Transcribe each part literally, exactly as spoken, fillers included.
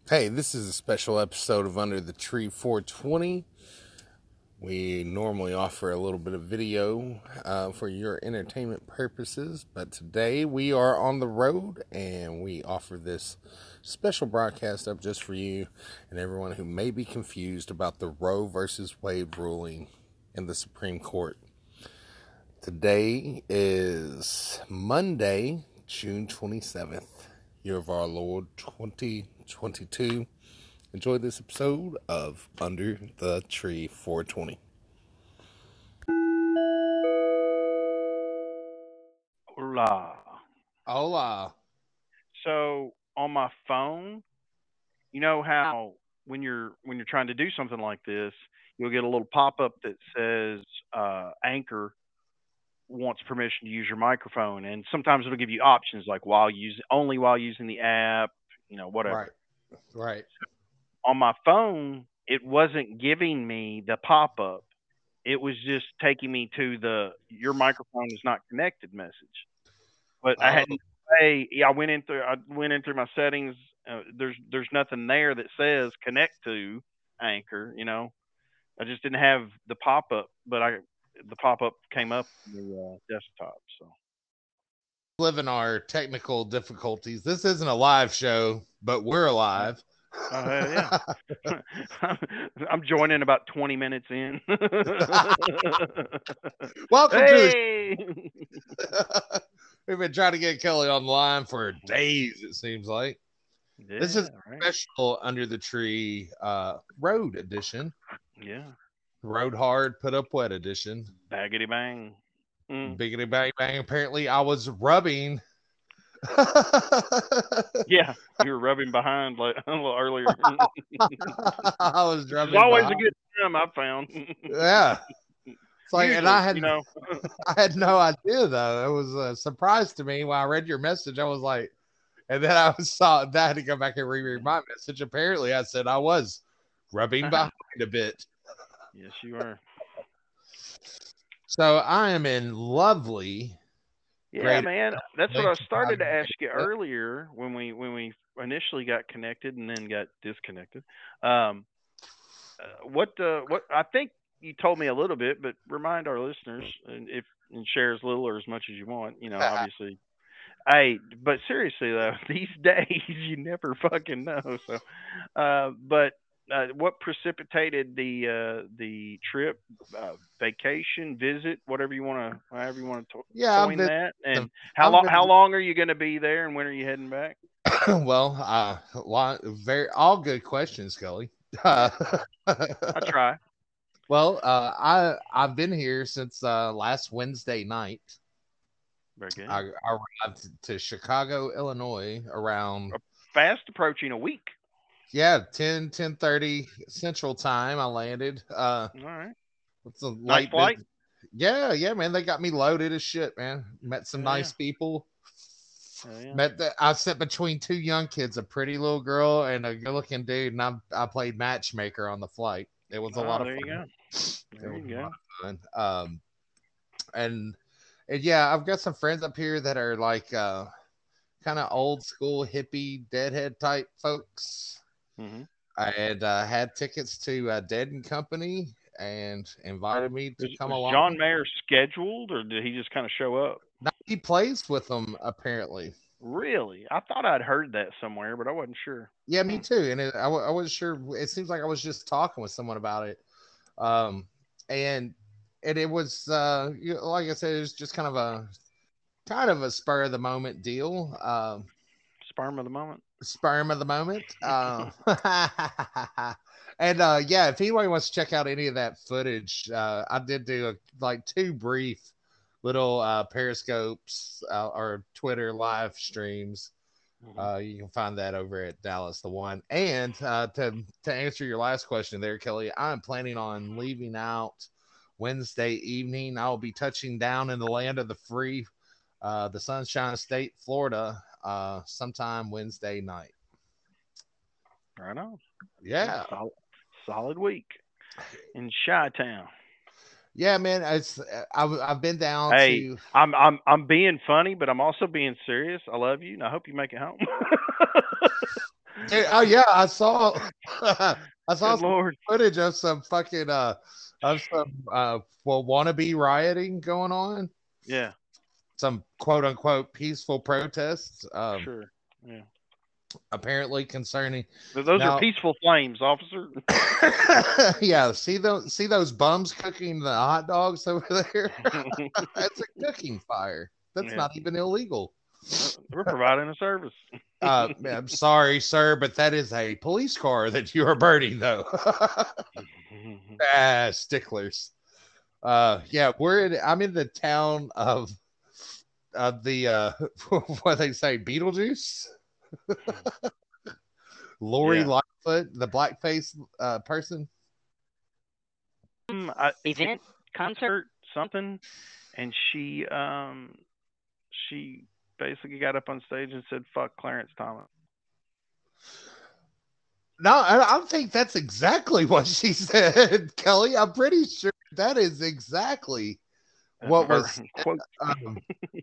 Hey, this is a special episode of Under the Tree four twenty. We normally offer a little bit of video uh, for your entertainment purposes, but today we are on the road and we offer this special broadcast up just for you and everyone who may be confused about the Roe versus Wade ruling in the Supreme Court. Today is Monday, June twenty-seventh, year of our Lord twenty twenty-two. Enjoy this episode of Under the Tree four twenty. Hola. Hola. So on my phone, you know how when you're when you're trying to do something like this, you'll get a little pop up that says uh, Anchor wants permission to use your microphone, and sometimes it'll give you options like while using only while using the app, you know, whatever. Right. Right. On my phone, it wasn't giving me the pop up. It was just taking me to the your microphone is not connected message. But I Oh, hadn't. Hey, yeah, I went in through. I went in through my settings. Uh, there's there's nothing there that says connect to Anchor. You know, I just didn't have the pop up, but I the pop up came up on the uh, desktop. So live in our technical difficulties. This isn't a live show, but we're yeah. alive. Oh hell yeah! I'm joining about twenty minutes in. Welcome to Hey, the We've been trying to get Kelly on the line for days, it seems like. This is yeah, a right. special Under the Tree uh, Road edition. Yeah, Road hard, put up wet edition. baggity bang. Mm. Biggity bang bang. Apparently, I was rubbing. Yeah, you were rubbing behind like a little earlier, I was which is rubbing always a behind. good time I've found. Yeah, it's like, and I Usually, had you know. I had no idea though. It was a surprise to me when I read your message. I was like, and then I saw that I had to go back and reread my message. Apparently, I said I was rubbing behind a bit. Yes, you are. So I am in lovely. Yeah, Great. man. That's what I Lincoln, started to ask you Ohio. earlier when we when we initially got connected and then got disconnected. Um, uh, what uh, what I think you told me a little bit, but remind our listeners and if and share as little or as much as you want. You know, obviously. Hey, but seriously though, these days you never fucking know. So, uh, but uh, what precipitated the uh, the trip, uh, vacation, visit, whatever you want to, however you want to Yeah, I've coin been. that, and how I've long how been. long are you going to be there, and when are you heading back? Well, uh, lot, very all good questions, Kelly. Uh, Yeah, I try. well, uh, I I've been here since uh, last Wednesday night. Very good. I, I arrived to Chicago, Illinois around Uh, Fast approaching a week. yeah ten ten thirty Central Time. I landed. Uh, All right. it's a Nice light flight. business. Yeah, yeah, man. They got me loaded as shit, man. Met some Hell yeah. nice people. Hell yeah. Met the, I sat between two young kids, a pretty little girl and a good looking dude, and I I played matchmaker on the flight. It was a lot Oh, of there you fun. go. It There was you a lot go. of fun. Um, and and yeah, I've got some friends up here that are like uh kind of old school hippie deadhead type folks. Mm-hmm. I had uh, had tickets to uh, Dead and Company and invited me to Was come was along. John Mayer scheduled, or did he just kind of show up? Now he plays with them apparently. Really? I thought I'd heard that somewhere, but I wasn't sure. Yeah, me Hmm. too. And it, I, I wasn't sure. It seems like I was just talking with someone about it. Um, and and it was uh, you know, like I said, it was just kind of a kind of a spur of the moment deal. Um, Sperm of the moment. sperm of the moment. Uh, and uh, yeah, if anybody wants to check out any of that footage, uh, I did do a, like two brief little uh, periscopes uh, or Twitter live streams. Hmm. Uh, you can find that over at Dallas the One. And uh, to to answer your last question there, Kelly, I'm planning on leaving out Wednesday evening. I'll be touching down in the land of the free, uh, the Sunshine State, Florida, uh, sometime Wednesday night. Right on. Yeah, Yeah, solid, solid week in Chi Town. yeah, man. It's I've I've been down Hey, to I'm I'm I'm being funny, but I'm also being serious. I love you, and I hope you make it home. Oh yeah, I saw. I saw Good some Lord. footage of some fucking uh of some uh well wannabe rioting going on. Yeah. Some quote unquote peaceful protests. Um, Sure. Yeah. apparently concerning. Those are Now, peaceful flames, officer. yeah, see those see those bums cooking the hot dogs over there. That's a cooking fire. That's Yeah. not even illegal. We're providing a service. Uh, I'm sorry, sir, but that is a police car that you are burning, though. ah, sticklers. Uh, yeah, we're in. I'm in the town of of the uh, what they say, Beetlejuice. Lori Yeah. Lightfoot, the blackface uh, person. Um, I, event, concert, something, and she um she basically got up on stage and said, "Fuck Clarence Thomas." No, I, I think that's exactly what she said, Kelly. I'm pretty sure that is exactly That's what her was. quote. Um,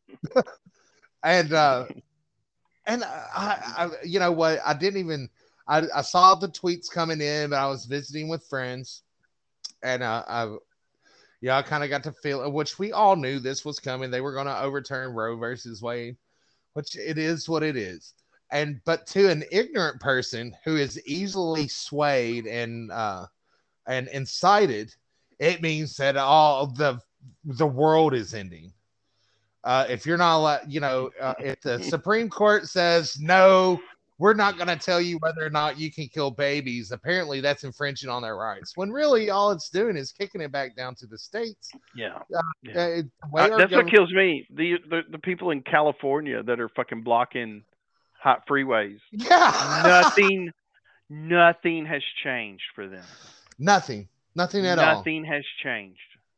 and uh, and I, I, you know what? I didn't even. I, I saw the tweets coming in, but I was visiting with friends, and uh, I, yeah, I kind of got to feel, which we all knew this was coming. They were going to overturn Roe versus Wade, which it is what it is. And but to an ignorant person who is easily swayed and uh, and incited, it means that all the the world is ending. Uh, if you're not allowed, you know, uh, if the Supreme Court says no, we're not going to tell you whether or not you can kill babies. Apparently, that's infringing on their rights. When really, all it's doing is kicking it back down to the states. Yeah. Uh, Yeah. uh, Uh, that's what kills me. The, the the people in California that are fucking blocking hot freeways. Yeah. Nothing nothing has changed for them. Nothing. Nothing at nothing all. Nothing has changed.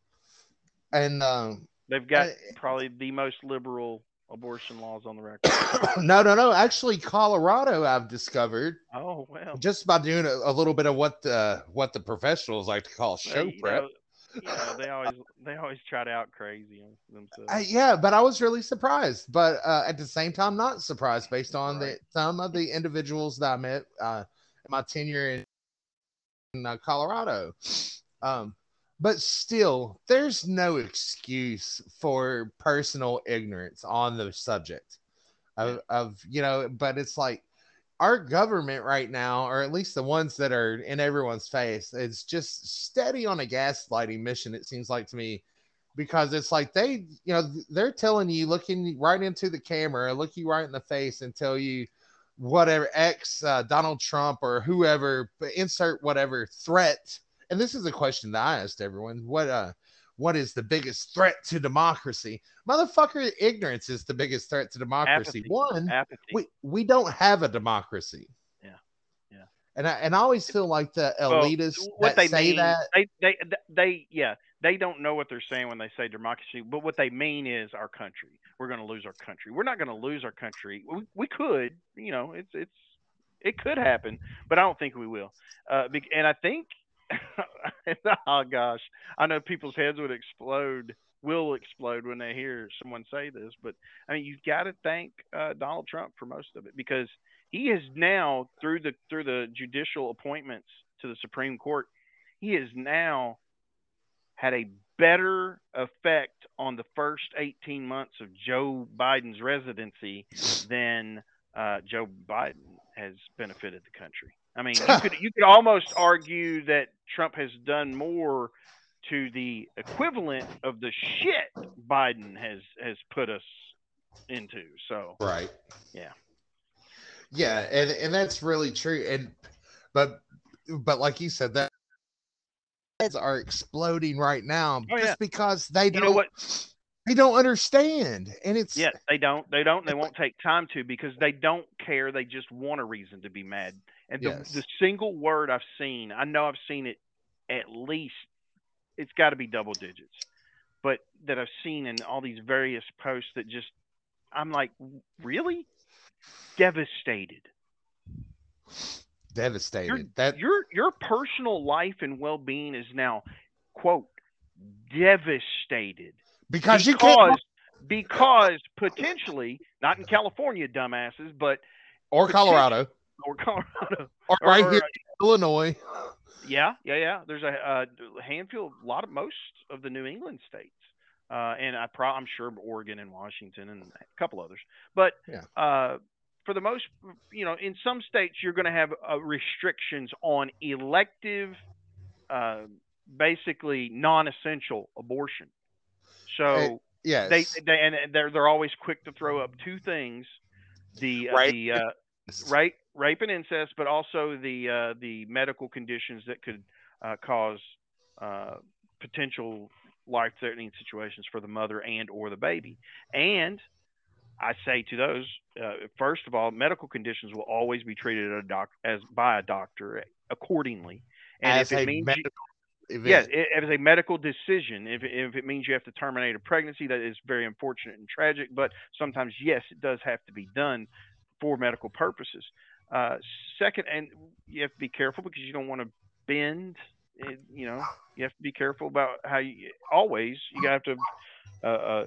And um, they've got uh, probably the most liberal abortion laws on the record. no, no, no. Actually, Colorado, I've discovered. Oh well. Just by doing a, a little bit of what the what the professionals like to call show well, you prep. Know, you know, they always they always try to out crazy themselves. Uh, yeah, but I was really surprised, but uh, at the same time, not surprised based on right. the some of the individuals that I met uh, in my tenure in, in uh, Colorado. Um, but still, there's no excuse for personal ignorance on the subject of, of you know. But it's like our government right now, or at least the ones that are in everyone's face, is just steady on a gaslighting mission. It seems like to me. Because it's like they, you know, they're telling you, looking right into the camera, look you right in the face and tell you whatever X, uh, Donald Trump or whoever, insert whatever threat. And this is a question that I asked everyone. What, uh, what is the biggest threat to democracy? Motherfucker, ignorance is the biggest threat to democracy. Apathy. One, Apathy. we, we don't have a democracy. Yeah. Yeah. And I, and I always feel like the elitists well, what that they say mean, that. They, they, they, yeah. They don't know what they're saying when they say democracy, but what they mean is our country. We're going to lose our country. We're not going to lose our country. We, we could, you know, it's it's it could happen, but I don't think we will. Uh, and I think, oh gosh, I know people's heads would explode, will explode when they hear someone say this, but I mean, you've got to thank uh, Donald Trump for most of it because he has now through the through the judicial appointments to the Supreme Court, he is now had a better effect on the first eighteen months of Joe Biden's residency than uh, Joe Biden has benefited the country. I mean, you could you could almost argue that Trump has done more to the equivalent of the shit Biden has has put us into. So right, yeah, yeah, and and that's really true. And but but like you said, that are exploding right now oh, just yeah. because they don't you know what? they don't understand. And it's yeah, they don't they don't they won't take time to because they don't care. They just want a reason to be mad. And the, yes. the single word I've seen, I know I've seen it at least, it's got to be double digits, but that I've seen in all these various posts that just, I'm like, really? Devastated. Devastated. Your, that your your personal life and well-being is now, quote, devastated because, because you can't because potentially not in California, dumbasses, but or Colorado, or Colorado, or or, right or here in Illinois. yeah, yeah, yeah. There's a, a handful, a lot of most of the New England states, uh, and I pro- I'm sure Oregon and Washington and a couple others. But Yeah. uh, for the most, you know, in some states you're going to have uh, restrictions on elective, uh, basically non-essential abortion. Uh, So they yes. they and they're they're always quick to throw up two things: the uh, Right. the uh, rape rape and incest, but also the uh, the medical conditions that could uh, cause uh, potential life threatening situations for the mother and or the baby. And I say to those, uh, first of all, medical conditions will always be treated at a doc- as by a doctor accordingly. And if As it a means you, medical yeah, event. it, as a medical decision, if if it means you have to terminate a pregnancy, that is very unfortunate and tragic. But sometimes, yes, it does have to be done for medical purposes. Uh, second, and you have to be careful because you don't want to bend. It, you know, you have to be careful about how you always. You have to uh, uh,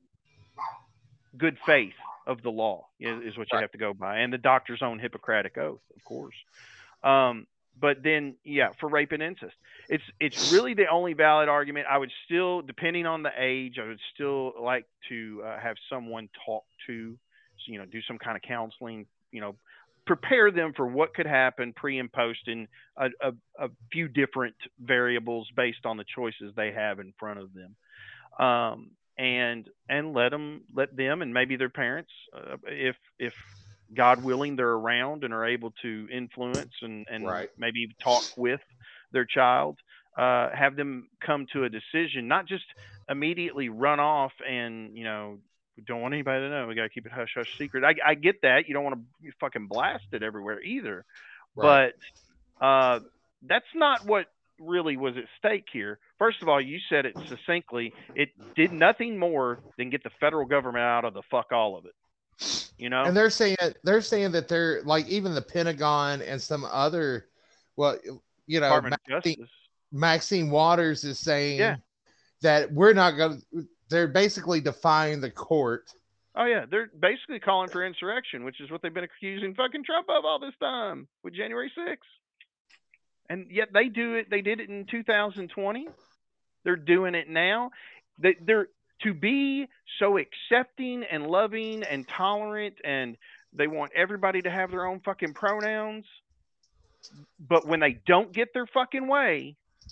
good faith of the law is, is what you Right. have to go by, and the doctor's own Hippocratic oath, of course. Um, but then, yeah, for rape and incest, it's it's really the only valid argument. I would still, depending on the age, I would still like to uh, have someone talk to, so, you know, do some kind of counseling, you know, prepare them for what could happen pre and post in a, a, a few different variables based on the choices they have in front of them. Um, and and let them let them and maybe their parents, uh, if if God willing they're around and are able to influence and and Right. maybe talk with their child, uh, have them come to a decision, not just immediately run off and, you know, don't want anybody to know. We got to keep it hush hush secret. I, I get that. You don't want to fucking blast it everywhere either, Right. but uh, that's not what really was at stake here. First of all, you said it succinctly. It did nothing more than get the federal government out of the fuck all of it. You know, And they're saying they're saying that they're like even the Pentagon and some other, well, you know, Department of Maxine, Justice. Maxine Waters is Yeah. saying that we're not going to, they're basically defying the court. Oh yeah, they're basically calling for insurrection, which is what they've been accusing fucking Trump of all this time with January sixth. And yet they do it. They did it in two thousand twenty. They're doing it now. They, they're to be so accepting and loving and tolerant, and they want everybody to have their own fucking pronouns. But when they don't get their fucking way,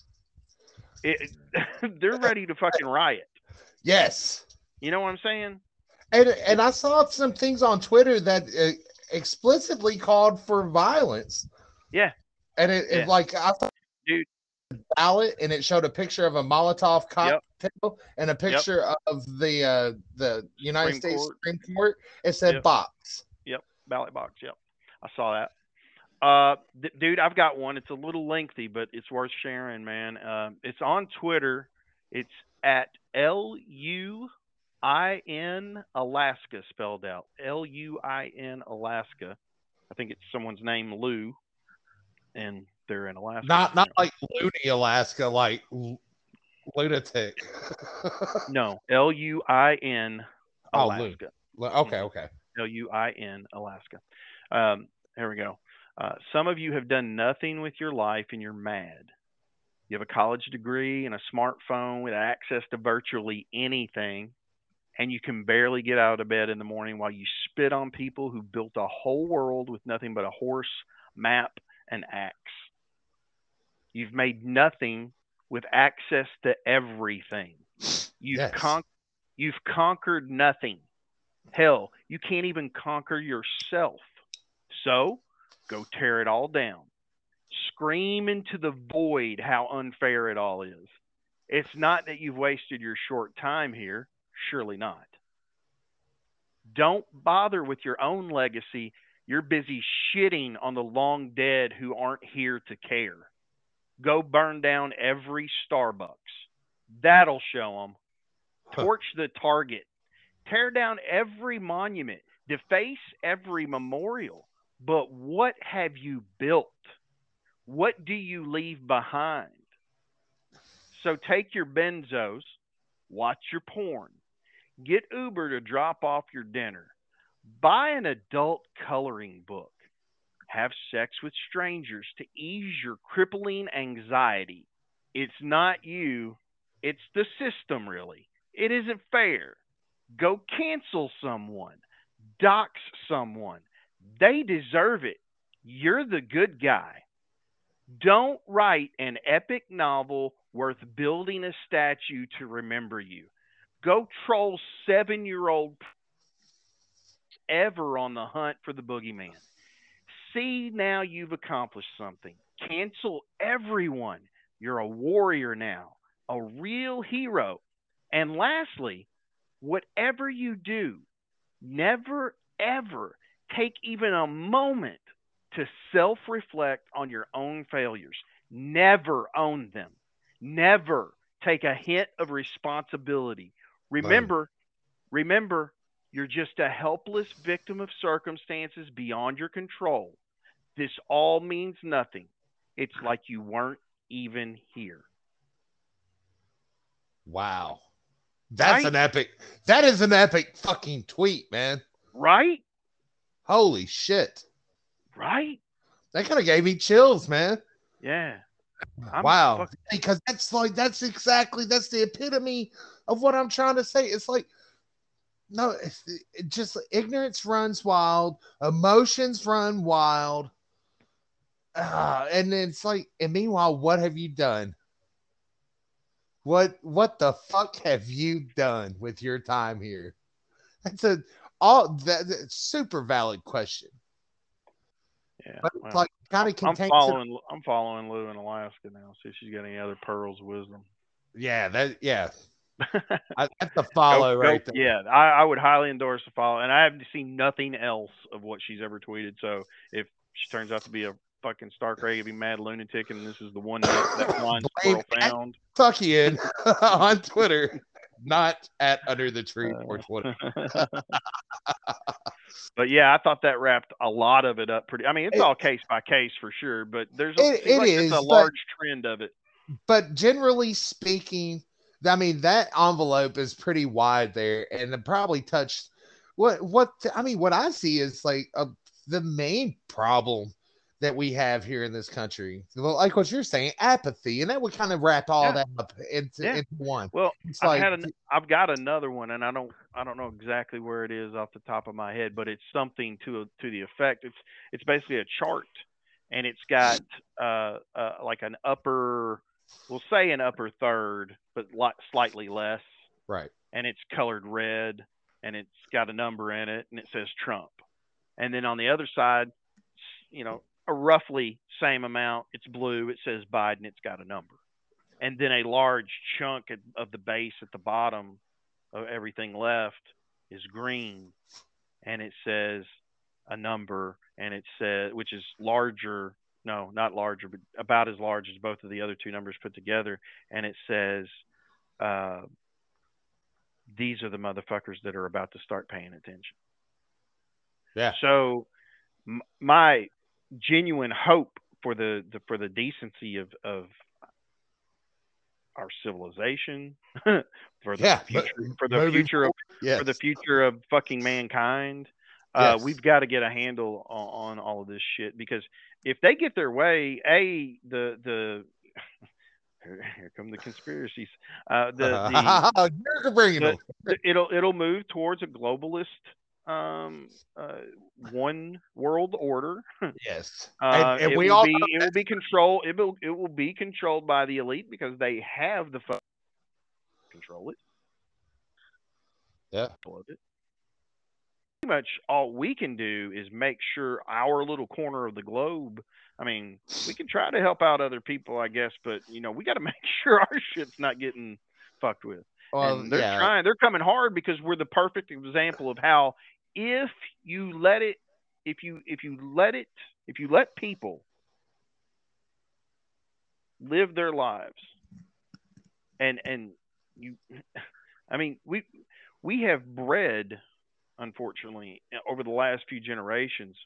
it, they're ready to fucking riot. Yes. You know what I'm saying? And and It's I saw some things on Twitter that uh, explicitly called for violence. yeah, And it, it yeah, like I thought dude. ballot and it showed a picture of a Molotov Yep, cocktail and a yep. picture of the uh, the United Supreme States Court. Supreme Court. It said Yep, box. yep. Ballot box. Yep. I saw that. Uh, th- dude, I've got one. It's a little lengthy, but it's worth sharing, man. Uh, it's on Twitter. It's at L U I N Alaska, spelled out L U I N Alaska. I think it's someone's name, Lou, and they're in Alaska, Not not apparently. like Looney, Alaska, like l- lunatic. No, L U I N Oh, Loon. Alaska. Okay, Mm-hmm. okay. L U I N Alaska. Um, here we go. Uh, some of you have done nothing with your life and you're mad. You have a college degree and a smartphone with access to virtually anything, and you can barely get out of bed in the morning while you spit on people who built a whole world with nothing but a horse, map, and axe. You've made nothing with access to everything. You've Yes. con- you've conquered nothing. Hell, you can't even conquer yourself. So, go tear it all down. Scream into the void how unfair it all is. It's not that you've wasted your short time here. Surely not. Don't bother with your own legacy. You're busy shitting on the long dead who aren't here to care. Go burn down every Starbucks. That'll show them. Torch the Target. Tear down every monument. Deface every memorial. But what have you built? What do you leave behind? So take your benzos, watch your porn, get Uber to drop off your dinner, buy an adult coloring book, have sex with strangers to ease your crippling anxiety. It's not you, it's the system, really. It isn't fair. Go cancel someone, dox someone. They deserve it. You're the good guy. Don't write an epic novel worth building a statue to remember you. Go troll seven year old ever on the hunt for the boogeyman. See, now you've accomplished something. Cancel everyone. You're a warrior now, a real hero. And lastly, whatever you do, never ever take even a moment to self reflect on your own failures. Never own them. Never take a hint of responsibility. Boom. Remember, remember, you're just a helpless victim of circumstances beyond your control. This all means nothing. It's like you weren't even here. Wow. That's Right? an epic. That is an epic fucking tweet, man. Right? Holy shit. Right? That kind of gave me chills, man. Yeah. I'm wow. fuck- Because that's like, that's exactly, that's the epitome of what I'm trying to say. It's like, no, it's, it just ignorance runs wild, emotions run wild. Uh, and it's like, and meanwhile, what have you done? What what the fuck have you done with your time here? That's a all that that's super valid question. Yeah. But it's Well, like kind I'm, of I'm contains it. following I'm following Lou in Alaska now. See if she's got any other pearls of wisdom. Yeah, that yeah. I, that's a Go, follow go, right there. yeah, I, I would highly endorse the follow, and I haven't seen nothing else of what she's ever tweeted. So if she turns out to be a fucking stark raving mad lunatic, and this is the one that, that blind Blame squirrel found, Tuckian on Twitter, not at Under the Tree four twenty. But yeah, I thought that wrapped a lot of it up pretty. I mean, it's It- all case by case for sure, but there's a, It, seems it like is, there's a but, large trend of it. but generally speaking, I mean that envelope is pretty wide there, and it probably touched what what I mean. What I see is like a, the main problem that we have here in this country, well, like what you're saying, apathy, and that would kind of wrap all Yeah. that up into, Yeah. into one. Well, It's I've like had an, I've got another one, and I don't I don't know exactly where it is off the top of my head, but it's something to to the effect. It's it's basically a chart, and it's got uh, uh like an upper, we'll say an upper third, but li- slightly less, right, and it's colored red, and it's got a number in it, and it says Trump, and then on the other side, you know, a roughly same amount, it's blue, it says Biden, it's got a number. And then a large chunk of the base at the bottom of everything left is green, and it says a number, and it says, which is larger, no, not larger, but about as large as both of the other two numbers put together, and it says, uh, these are the motherfuckers that are about to start paying attention. yeah. So m- my genuine hope for the, the for the decency of of our civilization, for the Yeah, future, for the moving future of forward, yes. for the future of fucking mankind. Uh, Yes. we've got to get a handle on, on all of this shit, because if they get their way, a the the here come the conspiracies. Uh, the the, You're bringing the, them. the it'll it'll move towards a globalist um uh one world order. Yes, Uh, and, and it we will all be know it will be control it will it will be controlled by the elite, because they have the fun control it. yeah. Of it. Pretty much all we can do is make sure our little corner of the globe. I mean, we can try to help out other people, I guess, but you know, we got to make sure our shit's not getting fucked with. Well, And they're yeah. trying, they're coming hard, because we're the perfect example of how, if you let it, if you if you let it, if you let people live their lives, and and you, I mean, we we have bred, unfortunately, over the last few generations,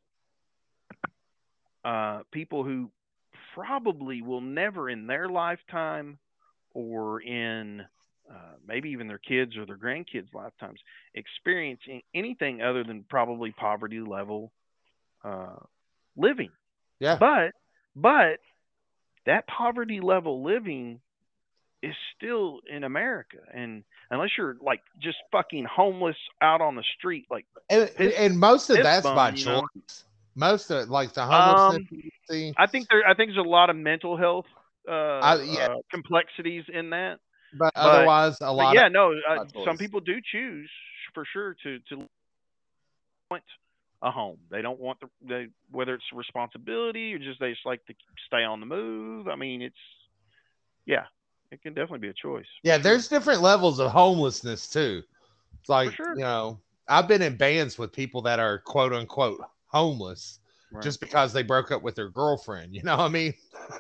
uh, people who probably will never in their lifetime, or in uh, maybe even their kids or their grandkids' lifetimes, experience anything other than probably poverty level uh, living. Yeah. But but that poverty level living is still in America, and unless you're like just fucking homeless out on the street, like And, piss and most of piss that's by bum, you choice. know. Most of like the homelessness Um, you see, I think there I think there's a lot of mental health uh, I, yeah, uh complexities in that, but but otherwise a but lot of yeah, no, uh, by some choice. people do choose for sure to to want a home. They don't want the they, whether it's responsibility or just they just like to stay on the move. I mean, it's yeah, it can definitely be a choice for Yeah, sure. there's different levels of homelessness too. It's For like, sure. you know, I've been in bands with people that are quote unquote homeless Right. just because they broke up with their girlfriend. You know what I mean?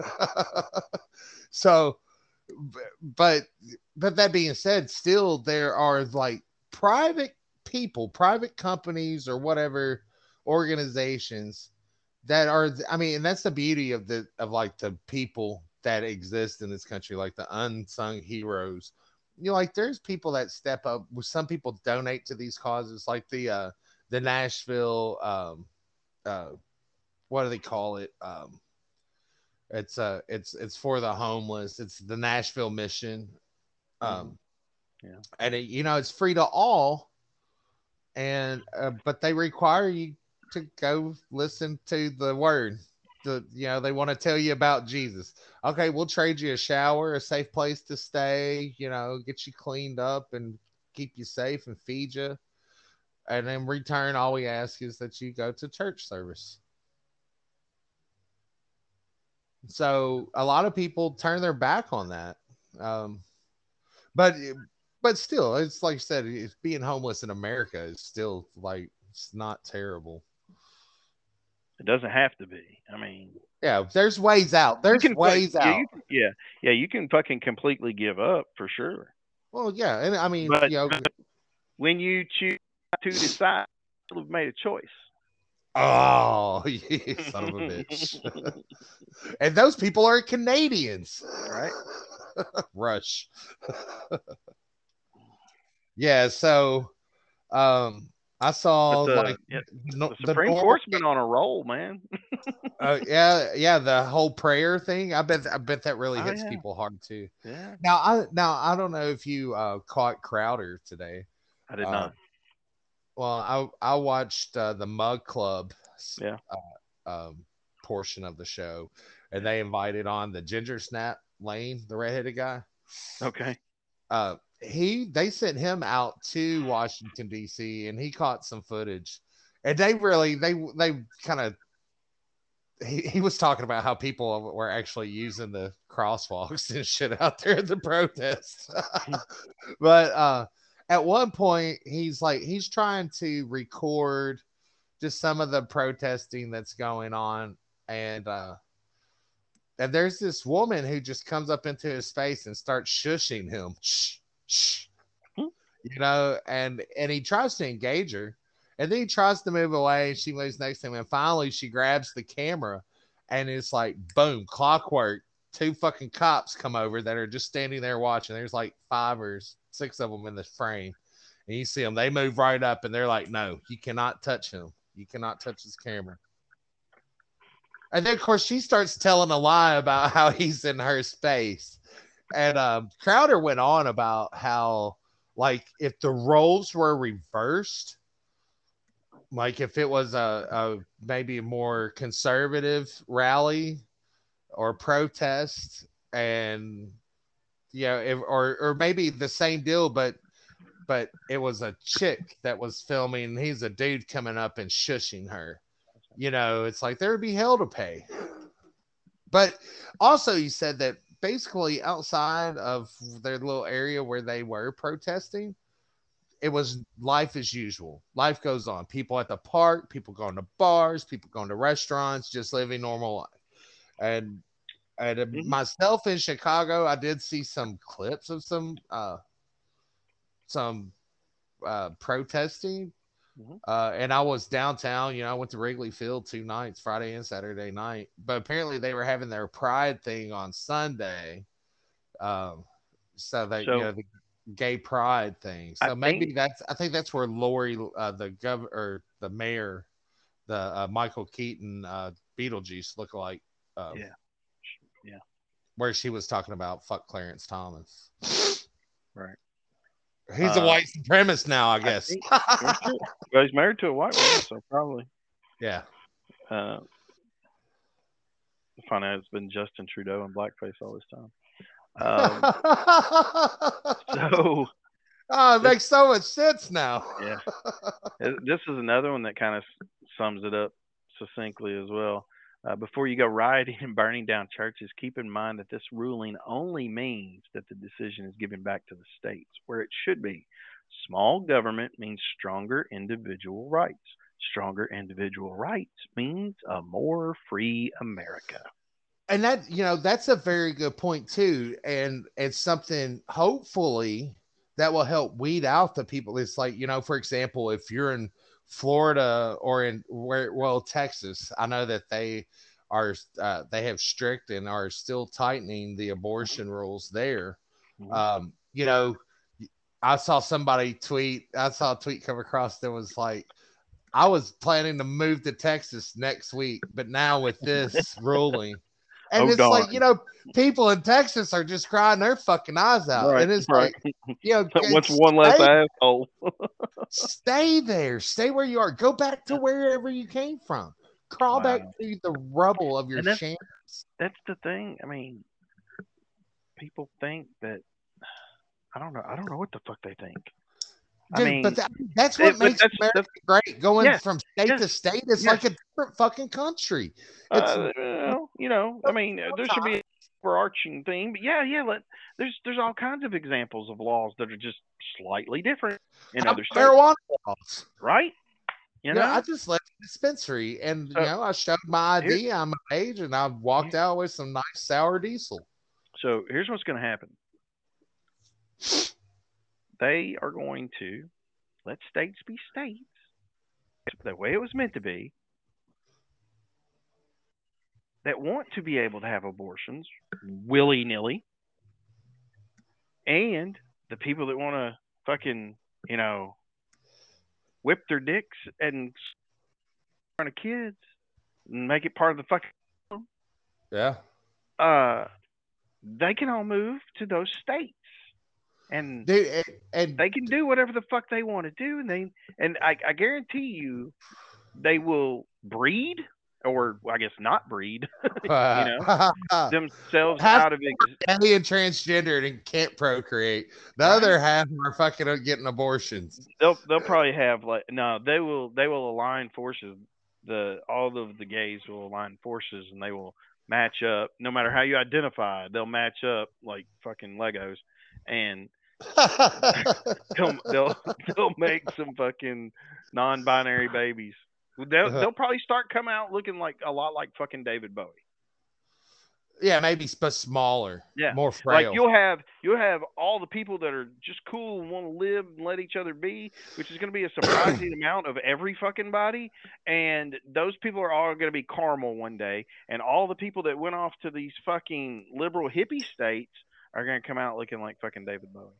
So, but but that being said, still there are like private people, private companies, or whatever organizations that are. I mean, and that's the beauty of the of like the people that exist in this country, like the unsung heroes. You know, like there's people that step up. Some people donate to these causes, like the uh the Nashville um uh what do they call it? Um it's uh it's it's for the homeless. It's the Nashville Mission. Hmm. Um Yeah. and it, you know, it's free to all, and uh, but they require you to go listen to the word. The you know, they want to tell you about Jesus. Okay, we'll trade you a shower, a safe place to stay, you know, get you cleaned up and keep you safe and feed you. And in return, all we ask is that you go to church service. So a lot of people turn their back on that. Um, but but still, it's like I said, it's being homeless in America is still like it's not terrible. It doesn't have to be. I mean, Yeah, there's ways out. you There's can fuck ways yeah, out. you yeah, yeah, you can fucking completely give up for sure. Well, yeah, and I mean, But you know, when you choose to decide, you've made a choice. oh, you son of a bitch. And those people are Canadians. Right? Rush. Yeah, so um I But saw the like yeah, no, the the Supreme normal Court's been on a roll, man. uh, yeah, yeah, the whole prayer thing. I bet I bet that really Oh hits yeah, people hard too. yeah. Now I now I don't know if you uh caught Crowder today. I did Uh not. well, I I watched uh, the Mug Club Yeah, uh, um portion of the show, and yeah. they invited on the Ginger Snap Lane, the redheaded guy. Okay. Uh he they sent him out to Washington D C and he caught some footage. And they really they they kind of he, he was talking about how people were actually using the crosswalks and shit out there at the protests. But uh, at one point, he's like, he's trying to record just some of the protesting that's going on. And, uh, and there's this woman who just comes up into his face and starts shushing him. Shh, shh, you know, and and he tries to engage her, and then he tries to move away, and she moves next to him, and finally she grabs the camera, and it's like boom, clockwork. Two fucking cops come over that are just standing there watching. There's like five or six of them in the frame, and you see them. They move right up, and they're like, "No, you cannot touch him. You cannot touch his camera." And then, of course, she starts telling a lie about how he's in her space. And um, Crowder went on about how, like, if the roles were reversed, like if it was a, a maybe a more conservative rally or protest, and you know, if, or or maybe the same deal, but but it was a chick that was filming. He's a dude coming up and shushing her. You know, it's like there would be hell to pay. But also, you said that basically outside of their little area where they were protesting, it was life as usual. Life goes on. People at the park, people going to bars, people going to restaurants, just living normal life. And and Hmm. myself in Chicago, I did see some clips of some uh, some uh, protesting. Hmm. Uh, and I was downtown. You know, I went to Wrigley Field two nights, Friday and Saturday night. But apparently, they were having their Pride thing on Sunday. Um, so that you So know the gay pride thing. I So think maybe that's I think that's where Lori, uh, the governor or the mayor the uh, Michael Keaton uh, Beetlejuice lookalike. Um, yeah, yeah, where she was talking about fuck Clarence Thomas. right. He's a Uh, white supremacist now, I I guess. think well, sure. Well, he's married to a white woman, so probably. Yeah. Uh, find out it's been Justin Trudeau in blackface all this time. Um, so oh, it this, makes so much sense now. yeah, this is another one that kind of sums it up succinctly as well. Uh, before you go rioting and burning down churches, keep in mind that this ruling only means that the decision is given back to the states where it should be. Small government means stronger individual rights. Stronger individual rights means a more free America. And that, you know, that's a very good point too. And it's something hopefully that will help weed out the people. It's like, you know, for example, if you're in Florida or in where, well, Texas, I know that they are, uh, they have strict and are still tightening the abortion rules there. Mm-hmm. Um, you know, I saw somebody tweet, I saw a tweet come across that was like, I was planning to move to Texas next week, but now with this ruling, and oh, it's darn. like, you know, people in Texas are just crying their fucking eyes out. Right, and it's right. like, you know, what's one less stay, asshole? Stay there. Stay where you are. Go back to wherever you came from. Crawl wow. back to the rubble of your that's, shams. That's the thing. I mean, people think that, I don't know. I don't know what the fuck they think. Dude, I mean, but that, that's what it, makes that's, America that's, great. Going yes, from state yes, to state, it's yes. like a different fucking country. It's uh, well, you know, I mean, there should be an overarching theme, but yeah, yeah. Let, there's there's all kinds of examples of laws that are just slightly different in How other states. Marijuana laws, right? You know, yeah, I just left the dispensary, and so, you know, I showed my I D, I'm of age, and I walked out with some nice sour diesel. So here's what's going to happen. They are going to let states be states the way it was meant to be, that want to be able to have abortions willy-nilly, and the people that want to fucking, you know, whip their dicks and in front of kids and make it part of the fucking yeah uh they can all move to those states. And, Dude, and, and they can do whatever the fuck they want to do, and they and I, I guarantee you, they will breed, or I guess not breed, you know, themselves half out of it. Gay and transgendered and can't procreate. The right. other half are fucking getting abortions. They'll they'll probably have like no, they will they will align forces. The all of the gays will align forces, and they will match up. No matter how you identify, they'll match up like fucking Legos, and they'll, they'll they'll make some fucking non-binary babies. They'll they'll probably start coming out looking like a lot like fucking David Bowie. Yeah, maybe but smaller. Yeah, more frail. Like you'll have you'll have all the people that are just cool and want to live and let each other be, which is going to be a surprising amount of every fucking body. And those people are all going to be caramel one day, and all the people that went off to these fucking liberal hippie states are going to come out looking like fucking David Bowie.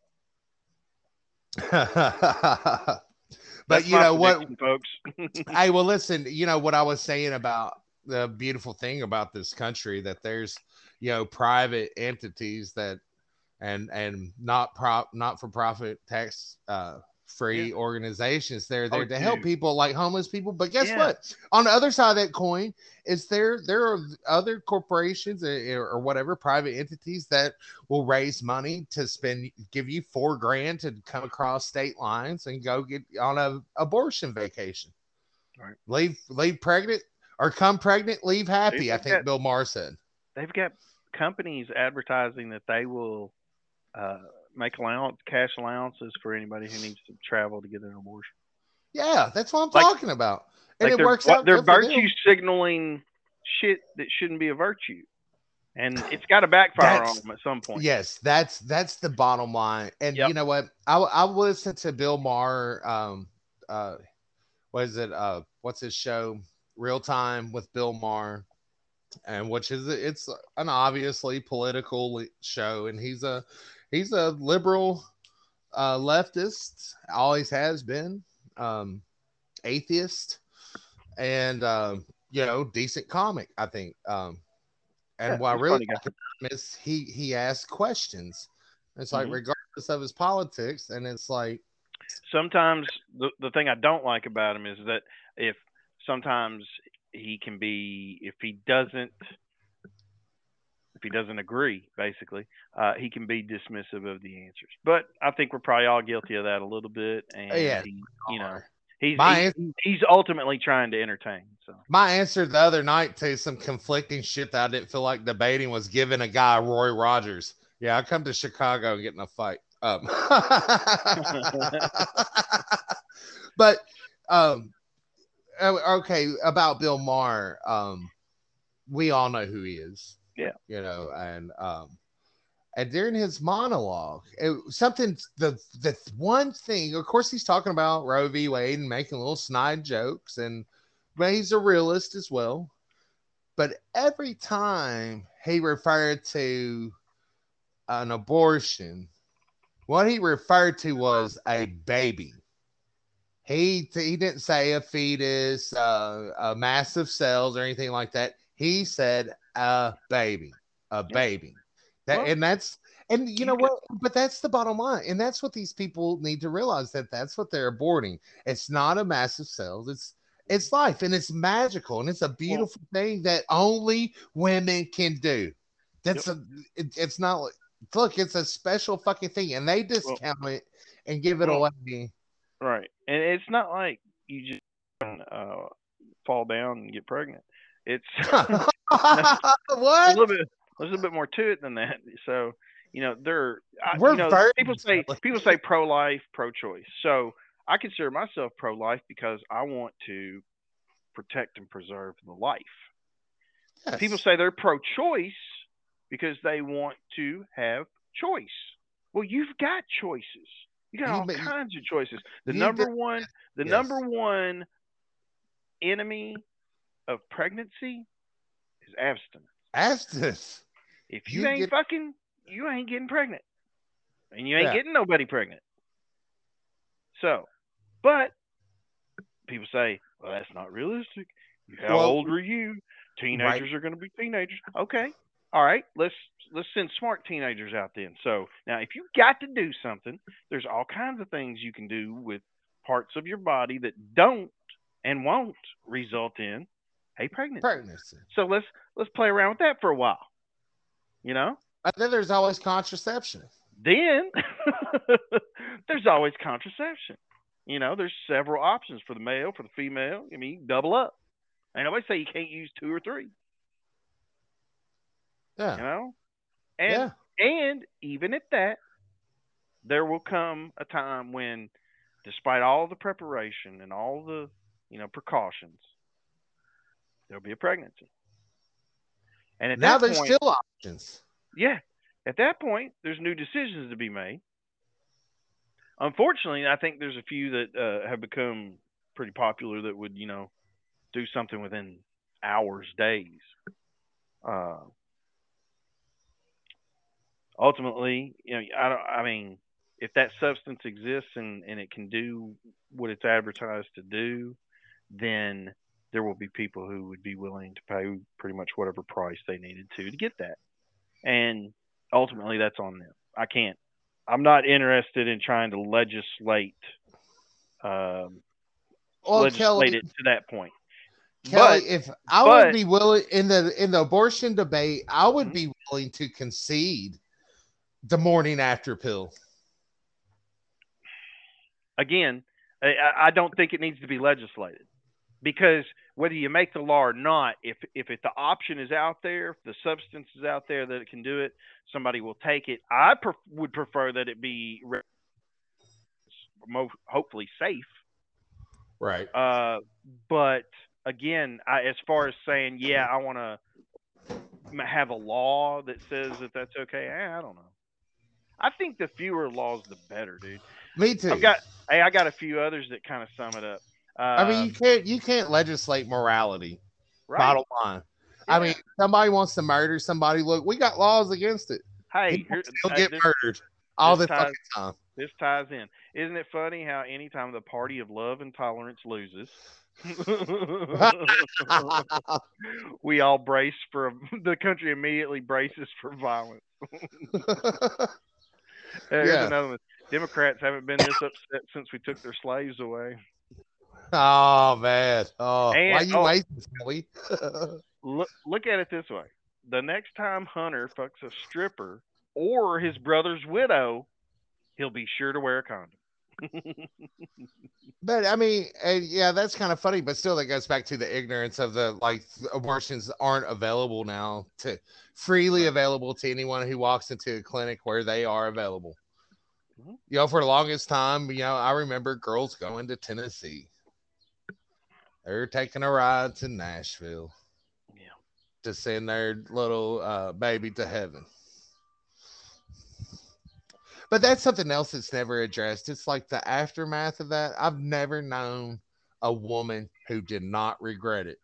But That's you know what, folks. Hey, well, listen, you know what I was saying about the beautiful thing about this country, that there's, you know, private entities that and and not prop not for profit tax uh free yeah. organizations. They're there oh, to dude. help people like homeless people. But guess yeah. what? On the other side of that coin is there there are other corporations or, or whatever private entities that will raise money to spend, give you four grand to come across state lines and go get on a abortion vacation. Right. Leave leave pregnant or come pregnant, leave happy. They've I think got, Bill Maher said. They've got companies advertising that they will uh make allowance, cash allowances for anybody who needs to travel to get an abortion. Yeah, that's what I'm like, talking about. And like it works out. They're virtue signaling shit that shouldn't be a virtue. And it's got to backfire on them at some point. Yes, that's that's the bottom line. And yep. you know what? I I listened to Bill Maher. Um, uh, what is it? Uh, what's his show? Real Time with Bill Maher, and which is it's an obviously political show, and he's a he's a liberal uh, leftist, always has been, um, atheist, and um, you know, decent comic, I think. Um, Yeah, and what I he's a really funny guy. like about him is he he asks questions. It's like hmm regardless of his politics, and it's like, Sometimes the the thing I don't like about him is that if sometimes he can be if he doesn't if he doesn't agree, basically, uh, he can be dismissive of the answers. But I think we're probably all guilty of that a little bit, and yeah, he, you know, he's my he's an- he's ultimately trying to entertain. So my answer the other night to some conflicting shit that I didn't feel like debating was giving a guy Roy Rogers. Yeah, I come to Chicago and get in a fight. Um, but um, o- okay, about Bill Maher, um, we all know who he is, yeah, you know, and um, and during his monologue, it, something the the one thing, of course, he's talking about Roe v. Wade and making little snide jokes, and but he's a realist as well. But every time he referred to an abortion, what he referred to was a baby. He he didn't say a fetus, uh, a massive cells, or anything like that. He said a baby, a yeah. baby. That Well, and that's and you you know could, what? But that's the bottom line, and that's what these people need to realize that that's what they're aborting. It's not a massive cells. It's it's life, and it's magical, and it's a well, beautiful thing that only women can do. yep. That's a. It, it's not like look. It's a special fucking thing, and they Well, discount it and give it well, away. right. And it's not like you just uh, fall down and get pregnant. It's no, there's a What? little bit there's a little bit more to it than that. So you know, there, I, you We're know, people virgins, say Kelly. people say pro life, pro choice. So I consider myself pro life because I want to protect and preserve the life. People Yes. say they're pro choice because they want to have choice. Well, you've got choices. You got You, all ma- kinds of choices. The you did. number one, the number Yes. one enemy of pregnancy is abstinence. Ask this. If you You ain't get. fucking, you ain't getting pregnant, and you ain't Yeah. getting nobody pregnant. So, but people say, well, that's not realistic. How Well, old were you? right. Teenagers are going to be teenagers. Okay. All right. Let's let's send smart teenagers out then. So now, if you got to do something, there's all kinds of things you can do with parts of your body that don't and won't result in a pregnancy. Pregnancy. So let's let's play around with that for a while. You know. And then there's always contraception. Then there's always contraception. You know, there's several options for the male, for the female. I mean, double up. And nobody say you can't use two or three. Yeah. You know, and Yeah. and even at that, there will come a time when, despite all the preparation and all the you know precautions, there'll be a pregnancy. And at Now that there's point, still options. yeah, at that point, there's new decisions to be made. Unfortunately, I think there's a few that uh, have become pretty popular that would, you know, do something within hours, days. Uh, ultimately, you know, I don't. I mean, if that substance exists and and it can do what it's advertised to do, then there will be people who would be willing to pay pretty much whatever price they needed to to get that. And ultimately, that's on them. I can't. I'm not interested in trying to legislate um, Well, legislate Kelly, it to that point. Kelly, But if I would but be willing in the in the abortion debate, I would mhm, be willing to concede the morning after pill. again, I, I don't think it needs to be legislated because whether you make the law or not, if if it, the option is out there, if the substance is out there that it can do it, somebody will take it. I pref- would prefer that it be re- mo- hopefully safe. Right. Uh, but again, I, as far as saying, yeah, I want to have a law that says that that's okay. Eh, I don't know. I think the fewer laws, the better, dude. Me I've too. got, hey, I got a few others that kind of sum it up. I mean, you Um, can't you can't legislate morality. right? Bottom line. I mean, Yeah. somebody wants to murder somebody. Look, we got laws against it. Hey, People here, still uh, get this murdered all this the ties fucking time. this ties in. Isn't it funny how anytime the party of love and tolerance loses, We all brace for the country immediately braces for violence. Here's Yeah. another one. Democrats haven't been this upset since we took their slaves away. Oh man. Oh, why And you oh, wasting, Skelly? look look at it this way: the next time Hunter fucks a stripper or his brother's widow, he'll be sure to wear a condom. But I mean, and yeah, that's kind of funny. But still, that goes back to the ignorance of the like abortions aren't available now to freely Right. available to anyone who walks into a clinic where they are available. Mhm. You know, for the longest time, you know, I remember girls going to Tennessee. They're taking a ride to Nashville Yeah. to send their little uh, baby to heaven. But that's something else that's never addressed. It's like the aftermath of that. I've never known a woman who did not regret it.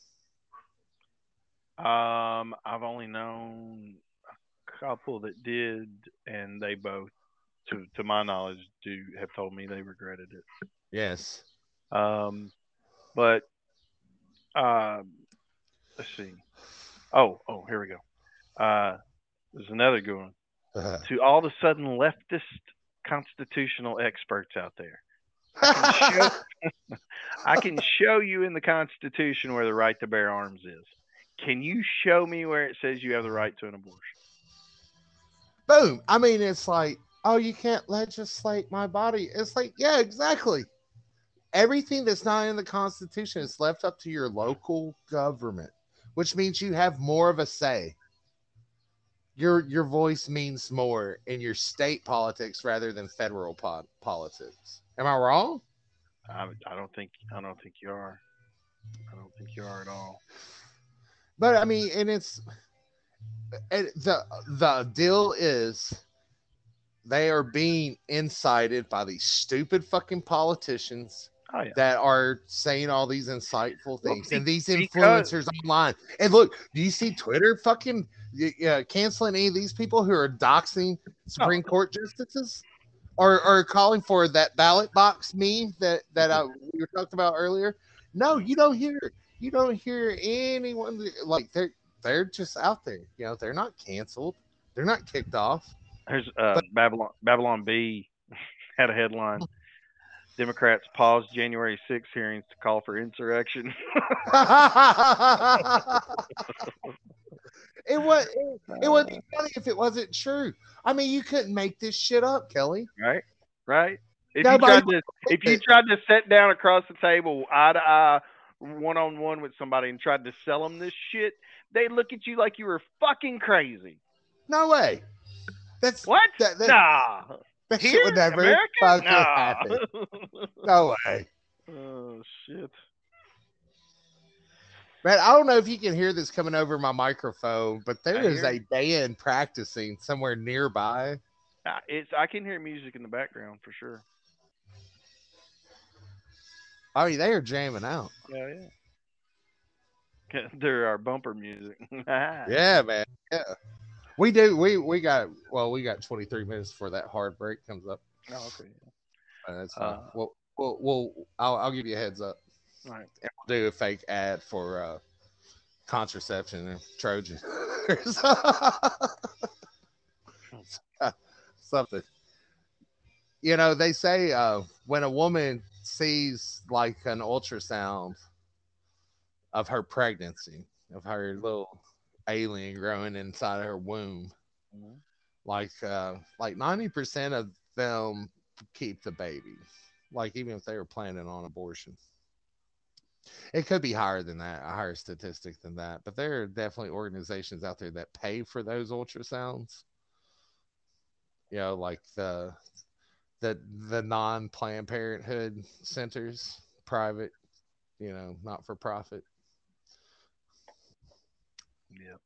Um, I've only known a couple that did, and they both, to to my knowledge, do have told me they regretted it. Yes. Um, but um, let's see. Oh, oh, here we go. Uh, there's another good one. To all the sudden leftist constitutional experts out there, I can show I can show you in the Constitution where the right to bear arms is. Can you show me where it says you have the right to an abortion? Boom. I mean, it's like, oh, you can't legislate my body. It's like, yeah, exactly. Everything that's not in the Constitution is left up to your local government, which means you have more of a say. Your your voice means more in your state politics rather than federal po- politics. Am I wrong? I, I don't think I don't think you are. I don't think you are at all. But I mean, and it's and the the deal is they are being incited by these stupid fucking politicians Oh yeah. that are saying all these insightful Well, things be, and these because influencers online. And look, do you see Twitter fucking uh, canceling any of these people who are doxing oh Supreme Court justices or, or calling for that ballot box meme that that I, we were talking about earlier? No, you don't hear you don't hear anyone like they're they're just out there. You know, they're not canceled. They're not kicked off. there's uh But Babylon Babylon B had a headline: Democrats pause January sixth hearings to call for insurrection. it was it, it would Uh, be funny if it wasn't true. I mean, you couldn't make this shit up, Kelly. right, right. If you Nobody tried to would if you believe it. tried to sit down across the table, eye to eye, one on one with somebody and tried to sell them this shit, they look at you like you were fucking crazy. No way. That's What? that that, Nah. that shit Here, would never America? fucking Nah. happen. No way. Oh shit. Man, I don't know if you can hear this coming over my microphone, but there I is hear. a band practicing somewhere nearby. Uh, It's I can hear music in the background for sure. I mean, they are jamming out. Yeah, yeah. There are bumper music. Oh, Yeah, man. Yeah. We do. We we got well, we got twenty-three minutes before that hard break comes up. okay. Uh, that's fine. Uh, We'll, we'll, we'll I'll, I'll give you a heads up. all right. And we'll do a fake ad for uh, contraception and Trojan. Something. You know, they say uh, when a woman sees like an ultrasound of her pregnancy, of her little alien growing inside of her womb, Mhm. like uh, like ninety percent of them keep the baby. Like even if they were planning on abortion. It could be higher than that, a higher statistic than that. But there are definitely organizations out there that pay for those ultrasounds. You know, like the the the non Planned Parenthood centers, private, you know, not for profit. Yeah.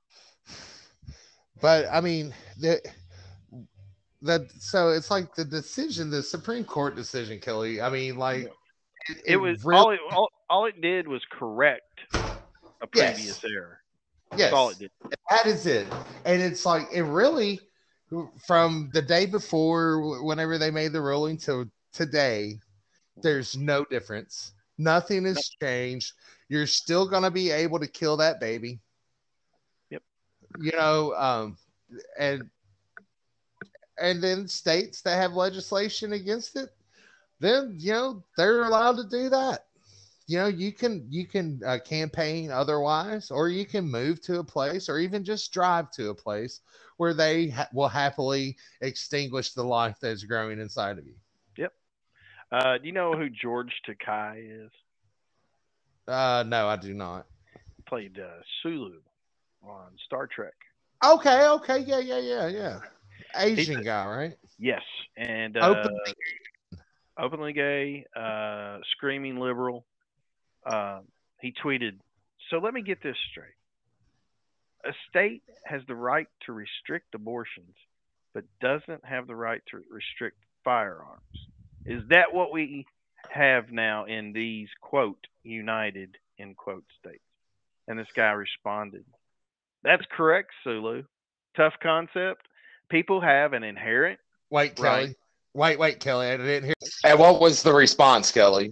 But I mean, the that so it's like the decision, the Supreme Court decision, Kelly. I mean, like Yeah. it, It it was really all it all, all it did was correct a previous yes, error. That's all it yes, did. that is it. And it's like it really from the day before, whenever they made the ruling, to today, there's no difference. Nothing has changed. You're still going to be able to kill that baby. Yep. You know, um, and and then states that have legislation against it, then you know they're allowed to do that. You know, you can you can uh, campaign otherwise, or you can move to a place, or even just drive to a place where they ha- will happily extinguish the life that's growing inside of you. Yep. Uh, do you know who George Takai is? Uh, no, I do not. Played uh, Sulu on Star Trek. Okay, okay, yeah, yeah, yeah, yeah. He's Asian guy, right? yes, and uh, Open. openly gay, uh, screaming liberal. Uh, he tweeted, "So let me get this straight: a state has the right to restrict abortions, but doesn't have the right to restrict firearms. Is that what we have now in these quote united in quote states?" And this guy responded, "That's correct, Sulu. Tough concept. People have an inherent Wait, right." Kelly. Wait, wait, Kelly. I didn't hear. And what was the response, Kelly?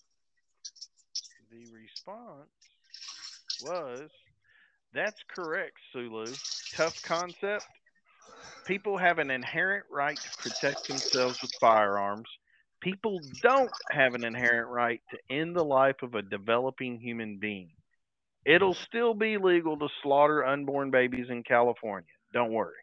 The response was, "That's correct, Sulu. Tough concept. People have an inherent right to protect themselves with firearms. People don't have an inherent right to end the life of a developing human being. It'll still be legal to slaughter unborn babies in California. Don't worry."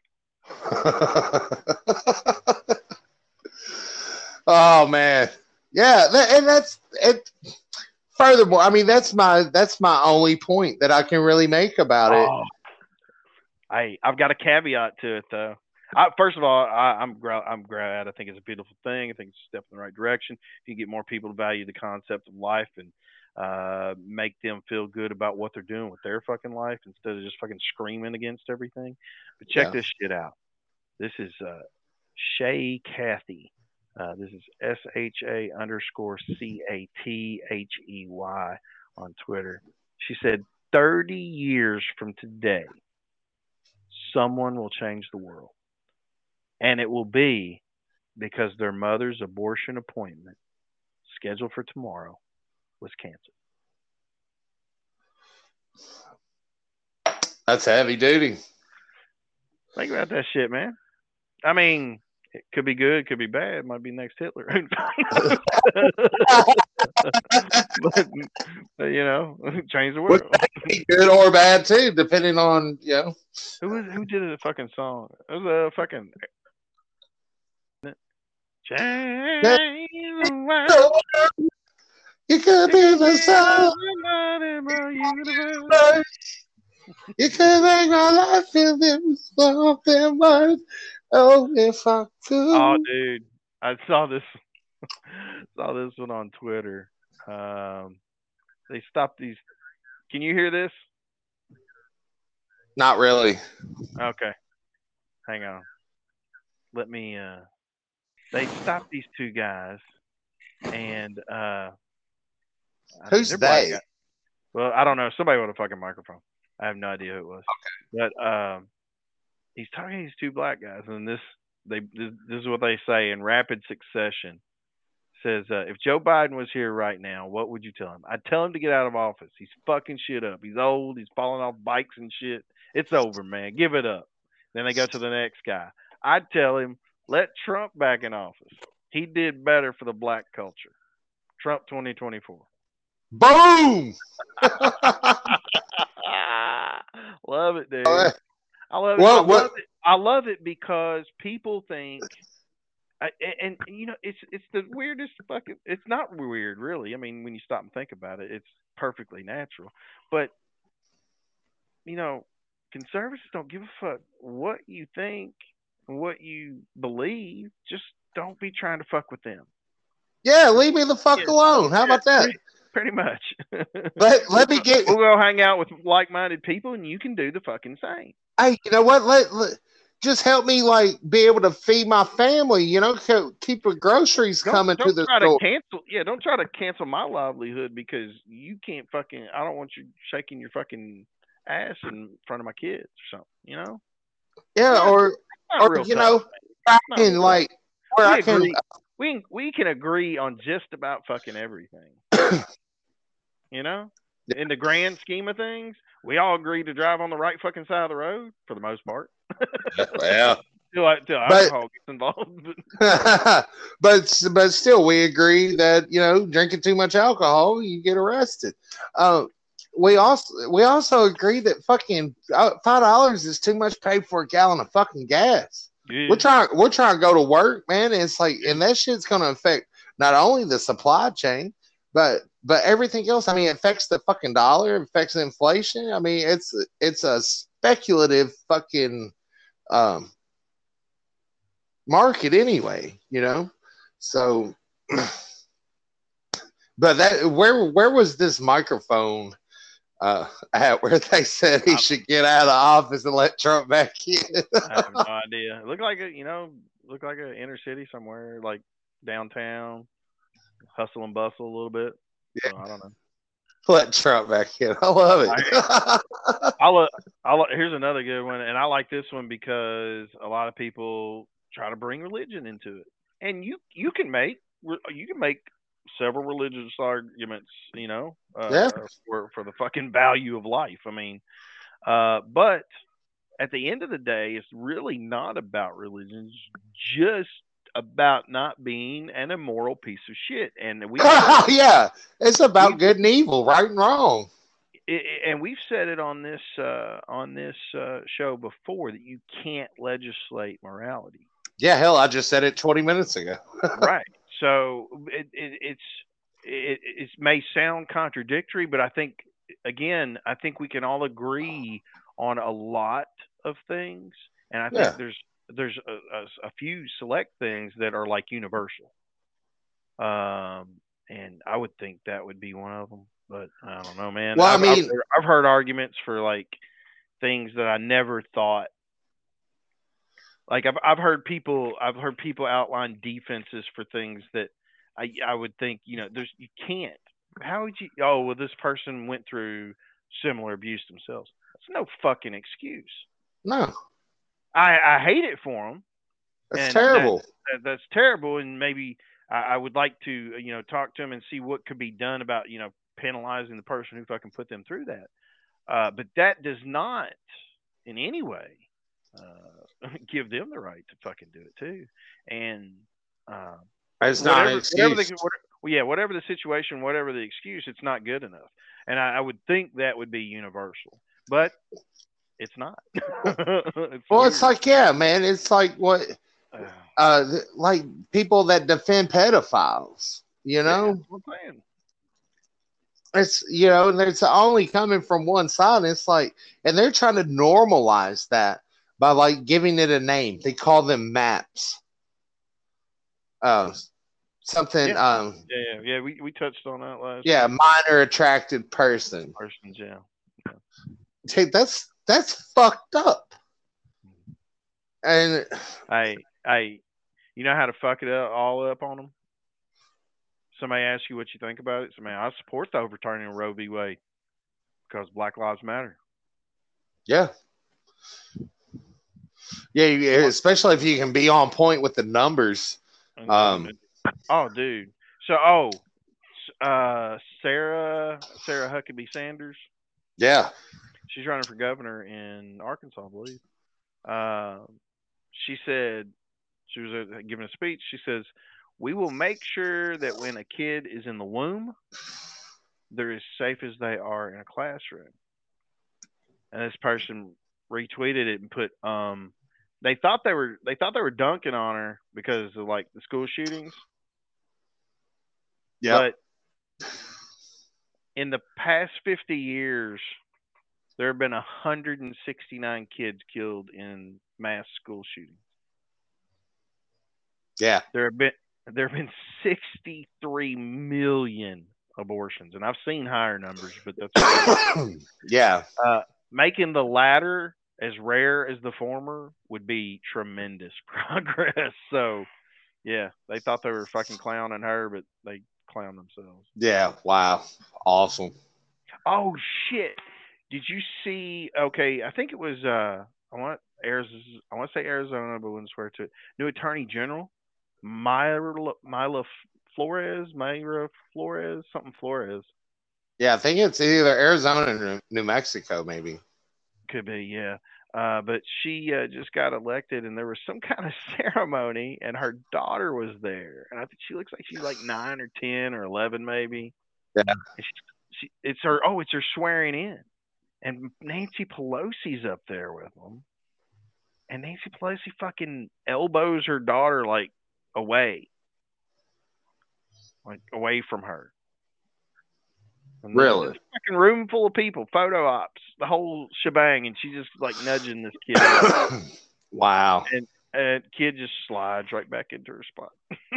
Oh man, yeah, that, and that's it. Furthermore, I mean that's my that's my only point that I can really make about it. Oh, I I've got a caveat to it though. I, first of all, I, I'm I'm glad. I think it's a beautiful thing. I think it's a step in the right direction. If you get more people to value the concept of life and uh, make them feel good about what they're doing with their fucking life instead of just fucking screaming against everything. But check Yeah. this shit out. This is uh, Shay Cathy. Uh, this is S H A underscore C A T H E Y on Twitter. She said, thirty years from today, someone will change the world. And it will be because their mother's abortion appointment, scheduled for tomorrow, was canceled. That's heavy duty. Think about that shit, man. I mean, it could be good, it could be bad. It might be next Hitler. but, but, you know, change the world. Good or bad too, depending on you know. Who was who did the fucking song? It was a fucking change the world. You could be the sun. You could make my life feel something worth. Oh, if I could. Oh, dude, I saw this. saw this one on Twitter. Um, they stopped these. Can you hear this? Not really. Okay, hang on. Let me. Uh, they stopped these two guys, and uh, who's they? Well, I don't know. Somebody with a fucking microphone. I have no idea who it was. Okay. But um, he's talking to these two black guys, and this they this, this is what they say in rapid succession. Says, uh, if Joe Biden was here right now, what would you tell him? I'd tell him to get out of office. He's fucking shit up. He's old. He's falling off bikes and shit. It's over, man. Give it up. Then they go to the next guy. I'd tell him, let Trump back in office. He did better for the black culture. Trump twenty twenty-four. Boom! Love it, dude. I love it. What, I what? love it. I love it because people think, and, and you know, it's it's the weirdest fucking. It's not weird, really. I mean, when you stop and think about it, it's perfectly natural. But you know, conservatives don't give a fuck what you think, what you believe. Just don't be trying to fuck with them. Yeah, leave me the fuck yeah. alone. How about that? Pretty, pretty much. let let me get. We'll go hang out with like-minded people, and you can do the fucking same. Hey, you know what? Let, let just help me like be able to feed my family. You know, keep the groceries don't, coming don't to the try store. To cancel, yeah, don't try to cancel my livelihood because you can't fucking. I don't want you shaking your fucking ass in front of my kids or something. You know? Yeah, not, or or you tough, know, I can like where we I can. Agree. We we can agree on just about fucking everything. You know, in the grand scheme of things, we all agree to drive on the right fucking side of the road for the most part. Yeah. till, till But alcohol gets involved. but but still, we agree that you know drinking too much alcohol, you get arrested. Uh, we also we also agree that fucking uh, five dollars is too much to pay for a gallon of fucking gas. Yeah. We're trying we're trying to go to work, man. And it's like, and that shit's going to affect not only the supply chain, but but everything else. I mean, it affects the fucking dollar, it affects inflation. I mean, it's it's a speculative fucking um market anyway, you know. So, but that where where was this microphone uh, at where they said he should get out of the office and let Trump back in? I have no idea. It looked like a, you know, looked like an inner city somewhere, like downtown, hustle and bustle a little bit. Yeah. So I don't know. Let Trump back in. I love it. I, I'll, I'll, here's another good one, and I like this one because a lot of people try to bring religion into it, and you you can make you can make several religious arguments, you know, uh, Yeah. for for the fucking value of life. I mean, uh, but at the end of the day, it's really not about religion. It's just about not being an immoral piece of shit. And we yeah, it's about good and evil, right and wrong. It, and we've said it on this uh, on this uh, show before that you can't legislate morality. Yeah, hell, I just said it twenty minutes ago. Right. So it, it, it's it, it may sound contradictory, but I think again, I think we can all agree on a lot of things, and I think Yeah. there's there's a, a, a few select things that are like universal. Um, and I would think that would be one of them, but I don't know, man. Well, I've, I mean, I've heard, I've heard arguments for like things that I never thought. Like I've I've heard people I've heard people outline defenses for things that I I would think, you know, there's you can't. How would you? Oh, well, this person went through similar abuse themselves. That's no fucking excuse. no, I I hate it for them. that's And terrible. That, that, that's terrible. And maybe I, I would like to, you know, talk to them and see what could be done about, you know, penalizing the person who fucking put them through that. Uh, but that does not in any way uh, give them the right to fucking do it too. And uh, it's whatever, not an excuse. whatever the, whatever, well, yeah, whatever the situation, whatever the excuse, it's not good enough. And I, I would think that would be universal, but it's not. it's well, weird. It's like, yeah, man, it's like what, uh, like people that defend pedophiles, you know. Yeah, it's, you know, and it's only coming from one side. It's like, and they're trying to normalize that by like giving it a name. They call them maps. Uh, something. Yeah. Um, yeah, yeah, yeah. We, we touched on that last. Yeah, week. Minor attracted person. Persons, yeah. yeah. Hey, that's that's fucked up. And I I, you know how to fuck it up, all up on them. Somebody asks you what you think about it. Somebody, I support the overturning of Roe v. Wade because Black Lives Matter. Yeah. Yeah, especially if you can be on point with the numbers. Um, oh, dude. So, oh, uh, Sarah Sarah Huckabee Sanders. Yeah. She's running for governor in Arkansas, I believe. Uh, she said, she was uh, giving a speech. She says, "We will make sure that when a kid is in the womb, they're as safe as they are in a classroom." And this person retweeted it and put, um, they thought they were they thought they were dunking on her because of like the school shootings. Yeah. But in the past fifty years, there have been one hundred sixty-nine kids killed in mass school shootings. Yeah. There have been there have been sixty-three million abortions, and I've seen higher numbers, but that's yeah. Uh, making the latter as rare as the former would be tremendous progress. So, yeah, they thought they were fucking clowning her, but they clown themselves. Yeah. Wow. Awesome. Oh shit! Did you see? Okay, I think it was. Uh, I want Arizona. I want to say Arizona, but I wouldn't swear to it. New Attorney General Myra Myla Flores, Myra Flores, something Flores. Yeah, I think it's either Arizona or New Mexico, maybe. Could be, yeah. Uh, but she uh, just got elected, and there was some kind of ceremony, and her daughter was there, and I think she looks like she's like nine or ten or eleven, maybe. Yeah. And she, she, it's her. Oh, it's her swearing in, and Nancy Pelosi's up there with them, and Nancy Pelosi fucking elbows her daughter like away, like away from her. And Really? this fucking room full of people, photo ops, the whole shebang, and she's just like nudging this kid. Wow. And and kid just slides right back into her spot.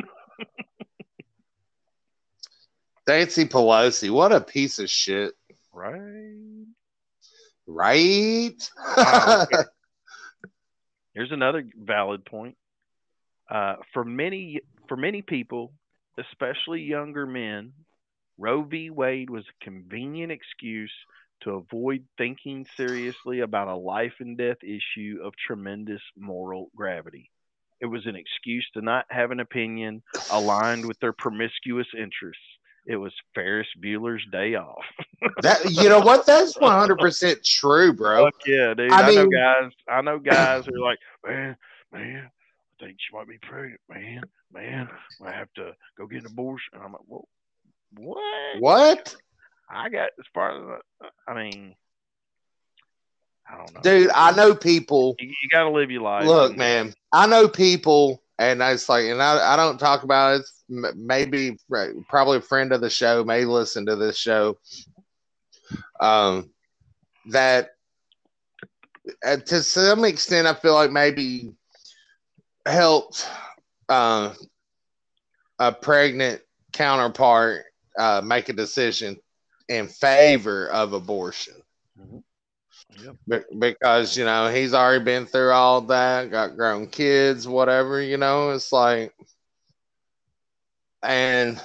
Nancy Pelosi, what a piece of shit. Right. Right? Oh, okay. Here's another valid point. Uh, for many for many people, especially younger men, Roe v. Wade was a convenient excuse to avoid thinking seriously about a life and death issue of tremendous moral gravity. It was an excuse to not have an opinion aligned with their promiscuous interests. It was Ferris Bueller's day off. That, you know what? That's one hundred percent true, bro. Fuck yeah, dude. I I, know mean- guys. I know guys who are like, man, man, I think she might be pregnant, man, man. I have to go get an abortion. And I'm like, well, what? What? I got as far as uh, I mean, I don't know, Dude, I know people. You, you got to live your life. Look, and- man, I know people, and it's like, and I, I don't talk about it. M- Maybe, right, probably a friend of the show may listen to this show. Um, that uh, to some extent, I feel like maybe helped uh, a pregnant counterpart uh, make a decision in favor of abortion. Mhm. Yep. Be- because you know he's already been through all that, got grown kids, whatever. You know, it's like, and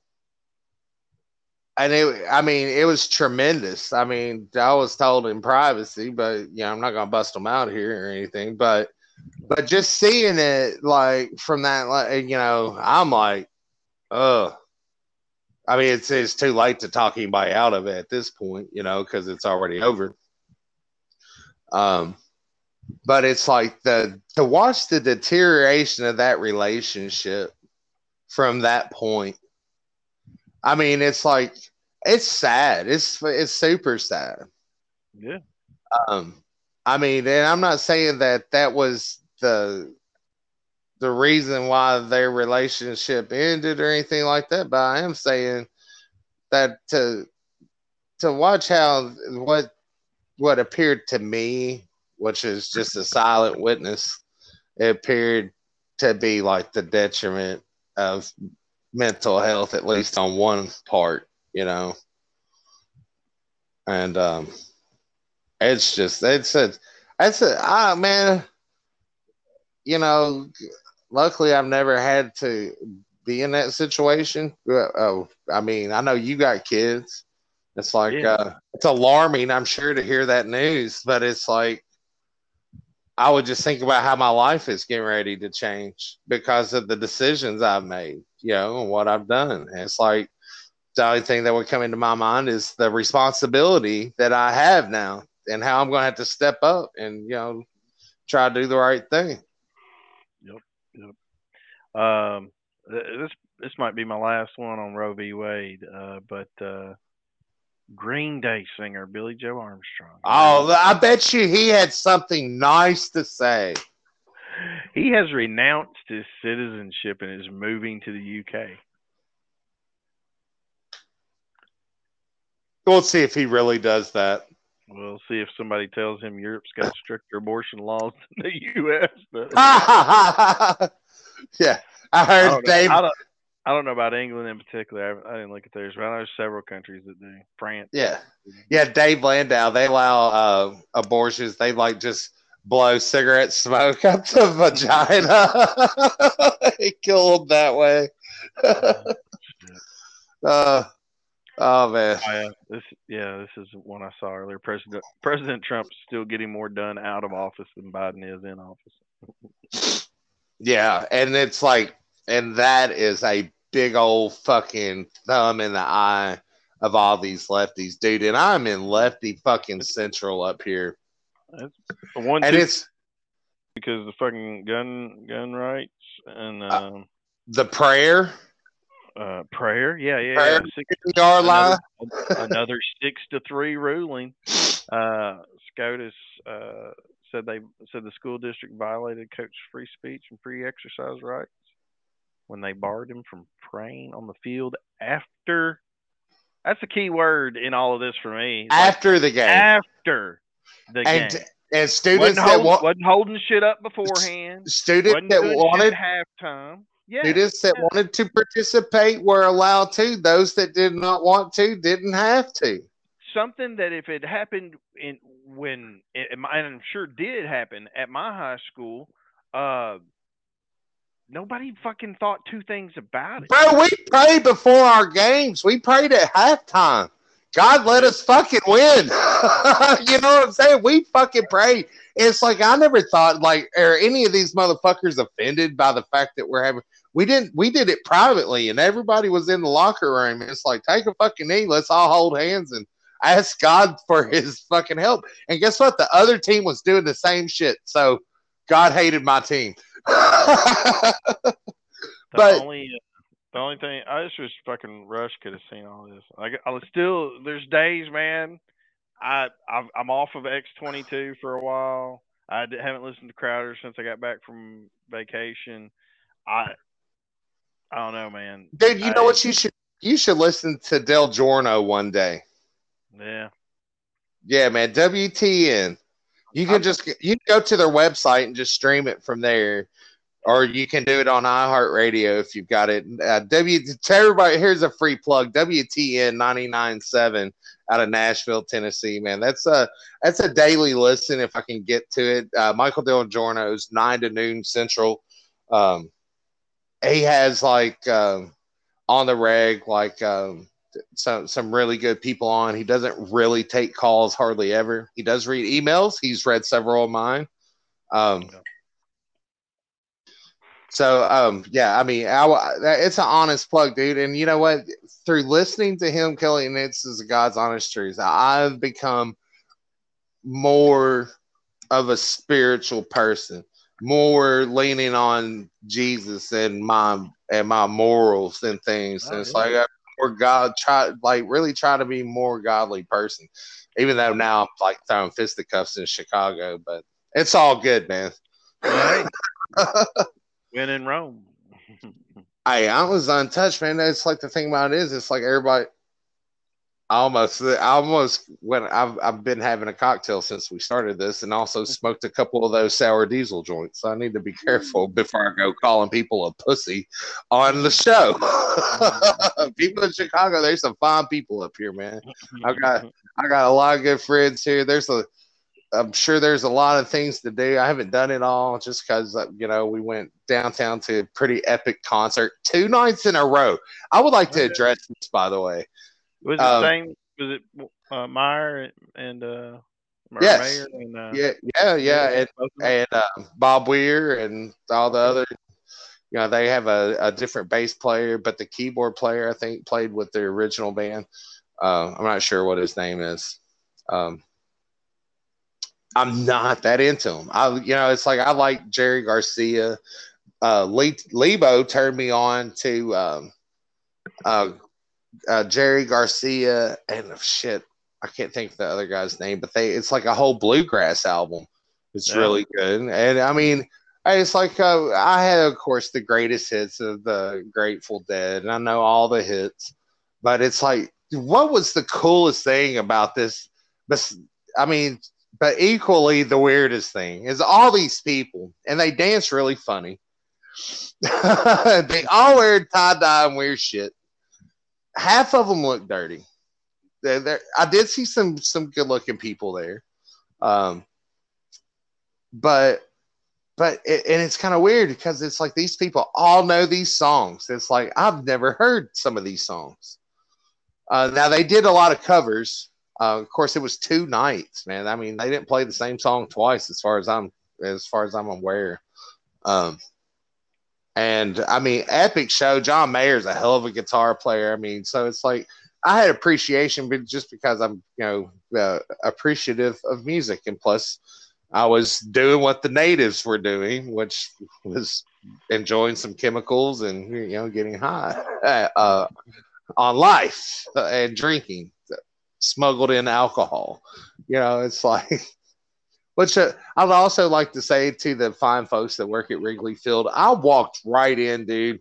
and it. I mean, it was tremendous. I mean, I was told in privacy, but you know, I'm not gonna bust them out here or anything. But but just seeing it like from that, like, you know, I'm like, oh. I mean, it's it's too late to talk anybody out of it at this point, you know, because it's already over. Um, but it's like the to watch the deterioration of that relationship from that point. I mean, it's like it's sad. It's it's super sad. Yeah. Um, I mean, and I'm not saying that that was the the reason why their relationship ended or anything like that, but I am saying that to to watch how what what appeared to me, which is just a silent witness, it appeared to be like the detriment of mental health, at least on one part, you know. And um, it's just it's a it's a ah man, you know. Luckily, I've never had to be in that situation. Oh, I mean, I know you got kids. It's like Yeah. uh, it's alarming, I'm sure, to hear that news, but it's like I would just think about how my life is getting ready to change because of the decisions I've made, you know, and what I've done. And it's like the only thing that would come into my mind is the responsibility that I have now and how I'm going to have to step up and, you know, try to do the right thing. Yep. Yep. Um, th- this this might be my last one on Roe v. Wade, uh, but uh, Green Day singer Billy Joe Armstrong. Oh, I bet you he had something nice to say. He has renounced his citizenship and is moving to the U K. We'll see if he really does that. We'll see if somebody tells him Europe's got stricter abortion laws than the U S. But yeah, I I heard don't, know, Dave. I, don't, I don't know about England in particular. I, I didn't look at theirs, but I know there's several countries that do. France. Yeah, yeah, Dave Landau. They allow uh, abortions. They like just blow cigarette smoke up the vagina. They kill them that way. uh, oh man. Oh, yeah, this yeah, this is one I saw earlier. President President Trump's still getting more done out of office than Biden is in office. Yeah, and it's like, and that is a big old fucking thumb in the eye of all these lefties, dude. And I'm in lefty fucking central up here. That's the one, and two, it's because the fucking gun gun rights and um, the prayer. Uh, prayer, yeah, yeah, prayer yeah. Six, another, another six to three ruling. Uh, SCOTUS uh, said they said the school district violated coach free speech and free exercise rights when they barred him from praying on the field after. That's a key word in all of this for me. After like, the game. After the and, game. And students wasn't, that hold, wa- wasn't holding shit up beforehand. Students wasn't that doing wanted shit at halftime. Yeah, students that yeah. wanted to participate were allowed to. Those that did not want to didn't have to. Something that if it happened in when it, and I'm sure it did happen at my high school, uh, nobody fucking thought two things about it. Bro, we prayed before our games. We prayed at halftime. God let us fucking win. You know what I'm saying? We fucking prayed. It's like I never thought like are any of these motherfuckers offended by the fact that we're having we didn't we did it privately and everybody was in the locker room. It's like take a fucking knee, let's all hold hands and ask God for his fucking help. And guess what? The other team was doing the same shit. So God hated my team. the but only the only thing I just wish fucking Rush could have seen all this. Like I was still there's days, man. I I've, I'm off of X twenty-two for a while. I haven't listened to Crowder since I got back from vacation. I I don't know, man. Dude, you I, know what you should you should listen to Del Giorno one day. Yeah. Yeah, man. W T N. You can I'm, just you can go to their website and just stream it from there. Or you can do it on iHeartRadio if you've got it. Uh, W to everybody, here's a free plug. W T N ninety-nine point seven out of Nashville, Tennessee, man. That's a that's a daily listen if I can get to it. Uh, Michael Del Giorno's nine to noon Central. Um, he has like um, on the reg, like um, some some really good people on. He doesn't really take calls hardly ever. He does read emails. He's read several of mine. Um, yeah. So, um, yeah, I mean, I, it's an honest plug, dude. And you know what? Through listening to him, Kelly, and this is God's honest truth, I've become more of a spiritual person, more leaning on Jesus and my and my morals and things. Oh, and it's yeah. like I more God try like really try to be more godly person, even though now I'm like throwing fisticuffs in Chicago, but it's all good, man. Right. Win in Rome. Hey, I was untouched, man. It's like the thing about it is, it's like everybody. I almost, I almost when I've I've been having a cocktail since we started this, and also smoked a couple of those sour diesel joints. So I need to be careful before I go calling people a pussy on the show. People in Chicago, there's some fine people up here, man. I got I got a lot of good friends here. There's a I'm sure there's a lot of things to do. I haven't done it all just because, uh, you know, we went downtown to a pretty epic concert two nights in a row. I would like to address this, by the way. Was it um, the same? Was it uh, Meyer and uh, yes. Mayer and uh, yeah, yeah, yeah, and, and uh, Bob Weir and all the other. You know, they have a, a different bass player, but the keyboard player I think played with the original band. Uh, I'm not sure what his name is. Um, I'm not that into him. I, you know, it's like I like Jerry Garcia. Uh, Le- Lebo turned me on to um, uh, uh, Jerry Garcia and shit. I can't think of the other guy's name, but they it's like a whole bluegrass album. It's yeah. really good, and I mean, it's like uh, I had, of course, the greatest hits of the Grateful Dead, and I know all the hits, but it's like, what was the coolest thing about this? But I mean. But equally, the weirdest thing is all these people, and they dance really funny. They all wear tie-dye and weird shit. Half of them look dirty. They're, they're, I did see some some good-looking people there. Um, but, but it, and it's kind of weird because it's like these people all know these songs. It's like, I've never heard some of these songs. Uh, now, they did a lot of covers. Uh, of course, it was two nights, man. I mean, they didn't play the same song twice, as far as I'm as far as I'm aware. Um, and I mean, epic show. John Mayer's a hell of a guitar player. I mean, so it's like I had appreciation, but just because I'm, you know, uh, appreciative of music, and plus, I was doing what the natives were doing, which was enjoying some chemicals and you know getting high uh, on life and drinking smuggled in alcohol. You know, it's like. Which uh, I'd also like to say to the fine folks that work at Wrigley Field, I walked right in, dude,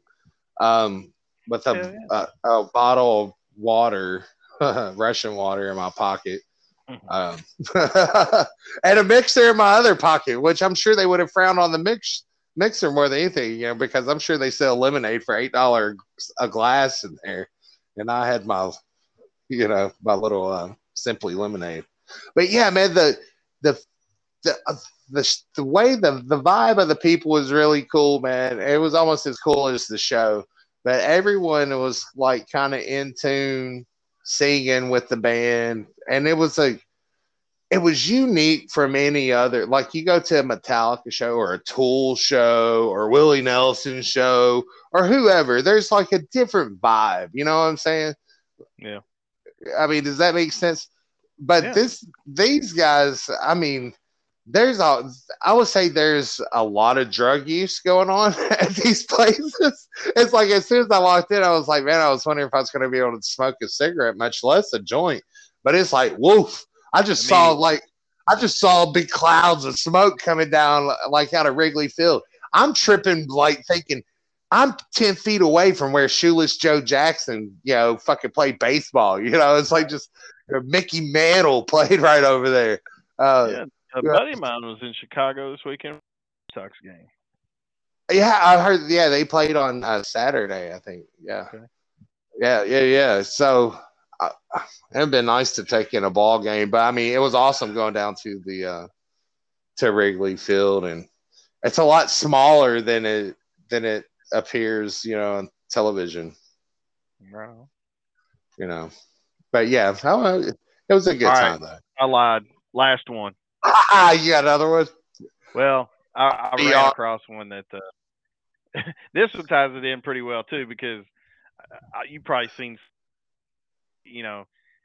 um, with a, Yeah. a, a bottle of water, Russian water in my pocket, um, and a mixer in my other pocket, which I'm sure they would have frowned on the mix mixer more than anything, you know, because I'm sure they sell lemonade for eight dollars a glass in there, and I had my, you know, my little uh, Simply lemonade. But yeah, man, the the the, uh, the the way the the vibe of the people was really cool, man. It was almost as cool as the show, but everyone was like kind of in tune, singing with the band, and it was a it was unique from any other. Like you go to a Metallica show or a Tool show or Willie Nelson show or whoever, there's like a different vibe. You know what I'm saying? Yeah. I mean, does that make sense? But Yeah. this these guys, I mean there's a, I would say there's a lot of drug use going on at these places. It's like as soon as I walked in, I was like, man, I was wondering if I was going to be able to smoke a cigarette, much less a joint. But it's like, woof! I just saw like, I just saw big clouds of smoke coming down like out of Wrigley Field. I'm tripping, like thinking I'm ten feet away from where Shoeless Joe Jackson, you know, fucking played baseball. You know, it's like just Mickey Mantle played right over there. Uh, yeah. A buddy of mine was in Chicago this weekend. Sox game. Yeah, I heard. Yeah, they played on uh, Saturday, I think. Yeah, Okay. yeah, yeah, yeah. So uh, it'd been nice to take in a ball game, but I mean, it was awesome going down to the uh, to Wrigley Field, and it's a lot smaller than it than it appears, you know, on television. Wow. You know, but yeah, it was a good All time right. though. I lied. Last one. Ah, you got another one? Well, I, I ran across one that uh, this one ties it in pretty well too, because uh, you probably seen, you know,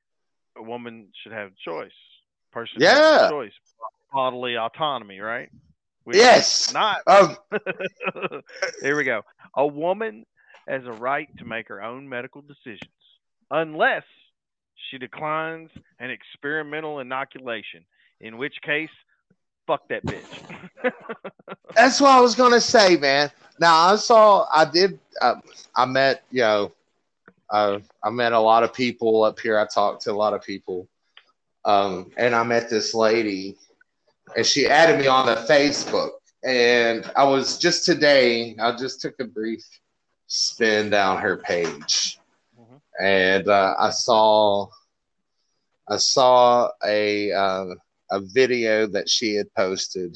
a woman should have choice. Person yeah. has choice, bodily autonomy, right? Which yes. Not. Um, Here we go. A woman has a right to make her own medical decisions, unless she declines an experimental inoculation, in which case, fuck that bitch. That's what I was gonna say, man. Now I saw, I did, uh, I met, you know, uh, I met a lot of people up here. I talked to a lot of people, um, and I met this lady, and she added me on the Facebook. And I was just today, I just took a brief spin down her page, mm-hmm. and uh, I saw, I saw a uh, a video that she had posted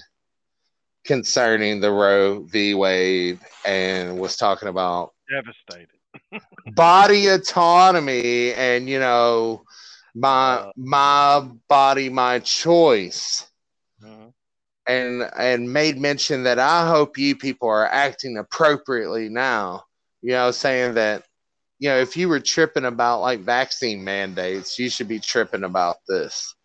concerning the Roe v. Wade, and was talking about devastated body autonomy and, you know, my uh, my body, my choice. Uh-huh. And and made mention that I hope you people are acting appropriately now. You know, saying that, you know, if you were tripping about like vaccine mandates, you should be tripping about this.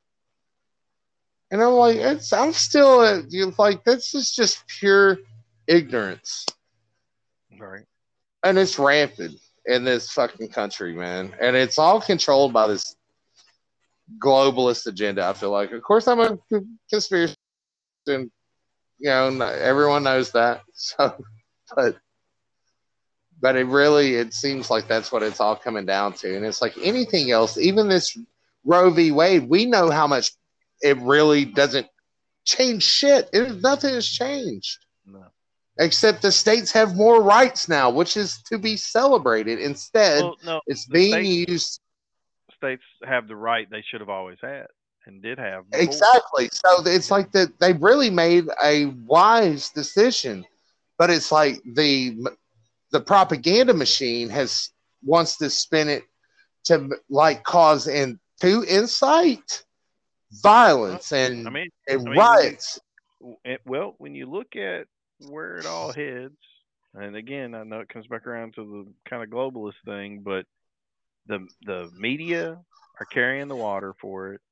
And I'm like, it's, I'm still uh, like, this is just pure ignorance. Right. And it's rampant in this fucking country, man. And it's all controlled by this globalist agenda, I feel like. Of course, I'm a conspiracy, and, you know, everyone knows that. So, but, but it really, it seems like that's what it's all coming down to. And it's like anything else, even this Roe v. Wade, we know how much it really doesn't change shit. It, nothing has changed. No. Except the states have more rights now, which is to be celebrated. Instead, well, no, it's being states, used. States have the right they should have always had and did have. Before. Exactly. So it's like that they really made a wise decision, but it's like the the propaganda machine has wants to spin it to like cause in to incite violence and, I mean, and I mean, riots. When you, well, when you look at where it all heads, and again, I know it comes back around to the kind of globalist thing, but the the media are carrying the water for it,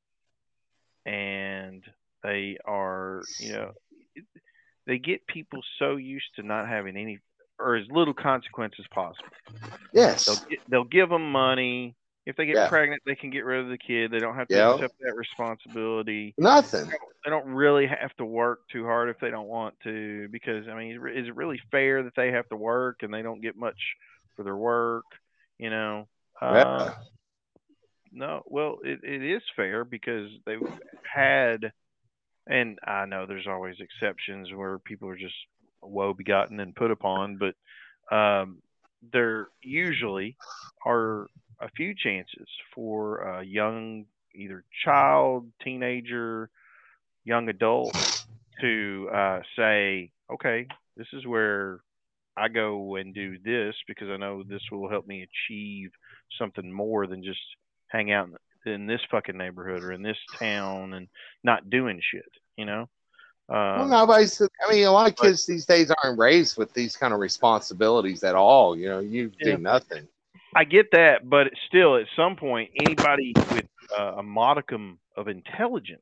and they are, you know, they get people so used to not having any or as little consequence as possible. They'll Yes. get, they'll give them money. If they get Yeah. pregnant, they can get rid of the kid. They don't have to Yeah. accept that responsibility. Nothing. They don't really have to work too hard if they don't want to, because I mean, is it really fair that they have to work and they don't get much for their work? You know, um, Yeah. no. Well, it, it is fair because they've had, and I know there's always exceptions where people are just woe begotten and put upon, but um, there usually are a few chances for a young, either child, teenager, young adult to uh, say, okay, this is where I go and do this because I know this will help me achieve something more than just hang out in, in this fucking neighborhood or in this town and not doing shit, you know? Well, Um, nobody's. I mean, a lot of but kids these days aren't raised with these kind of responsibilities at all. You know, you yeah, do nothing. I get that, but still, at some point, anybody with uh, a modicum of intelligence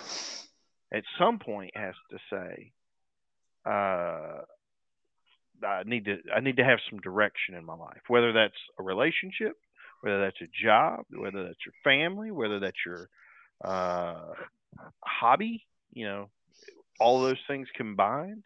at some point has to say, uh, I need to I need to have some direction in my life, whether that's a relationship, whether that's a job, whether that's your family, whether that's your uh, hobby. You know, all those things combined.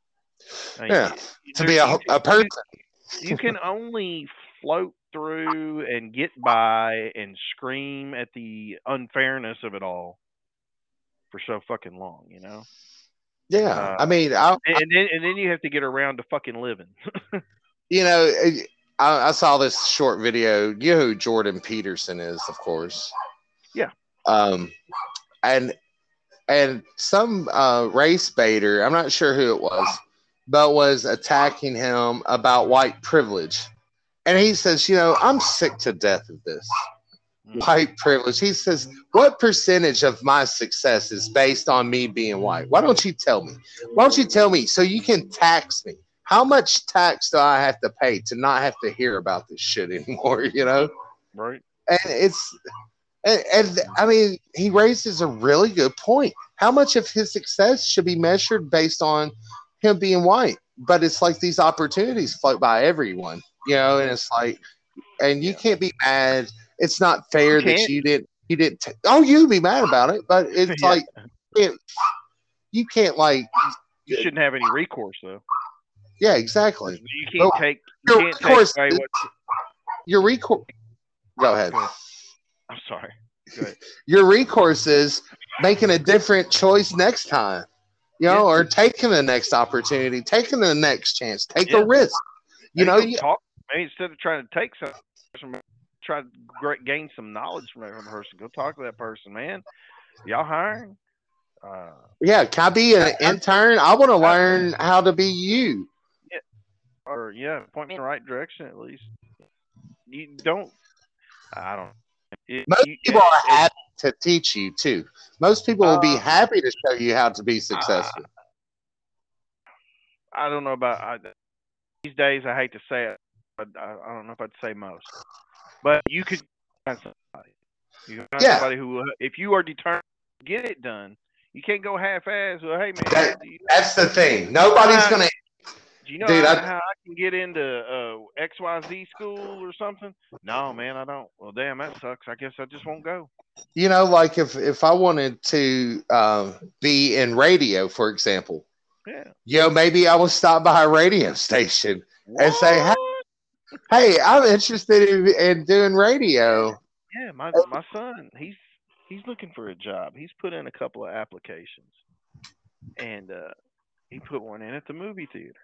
I mean, Yeah. y- To there be a, you a you person. you can only float through and get by and scream at the unfairness of it all for so fucking long, you know. Yeah. Uh, I mean, I, and and then and then you have to get around to fucking living. you know, I, I saw this short video. You know who Jordan Peterson is, of course. Yeah. Um, and and some uh, race baiter, I'm not sure who it was, but was attacking him about white privilege. And he says, you know, I'm sick to death of this Mm. white privilege. He says, what percentage of my success is based on me being white? Why don't you tell me? Why don't you tell me so you can tax me? How much tax do I have to pay to not have to hear about this shit anymore? You know, Right. and it's and, and I mean, he raises a really good point. How much of his success should be measured based on him being white? But it's like these opportunities float by everyone, you know, and it's like, and you Yeah. can't be mad. It's not You fair that can't. you didn't, you didn't. T- oh, you be mad about it, but it's Yeah. like you can't, you can't like, You shouldn't have any recourse though. yeah, exactly. You But can't take. You your can't take recourse, away what. your recourse. Go ahead. Go ahead. I'm sorry. Go ahead. Your recourse is making a different choice next time, you know, Yeah. or taking the next opportunity, taking the next chance, take a Yeah. risk. You Maybe know, go you, talk. Maybe instead of trying to take some, try to gr- gain some knowledge from that person. Go talk to that person, man. Y'all hiring? Uh, yeah, can I be I, an I, intern? I want to I, learn how to be you. yeah, or yeah, point me in the right direction at least. You don't. I don't. It, Most you, people are it, happy to teach you too. Most people will be uh, happy to show you how to be I, successful. I don't know about I, these days. I hate to say it, but I, I don't know if I'd say most. But you could find somebody. You can find Yeah, somebody who, will, if you are determined to get it done, you can't go half-ass. Well, hey man, that, do you that's the thing. know Nobody's how, gonna, do you know dude. how, I, how I can get into uh, X Y Z school or something? No, man, I don't. Well, damn, that sucks. I guess I just won't go. you know, like if if I wanted to um, be in radio, for example, Yeah. you know, maybe I will stop by a radio station and say, "Hey, What? hey, I'm interested in, in doing radio." Yeah, my my son, he's he's looking for a job. He's put in a couple of applications, and uh, he put one in at the movie theater.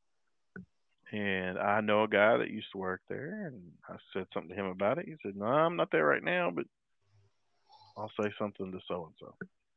And I know a guy that used to work there, and I said something to him about it. He said, "No, I'm not there right now, but I'll say something to so and so."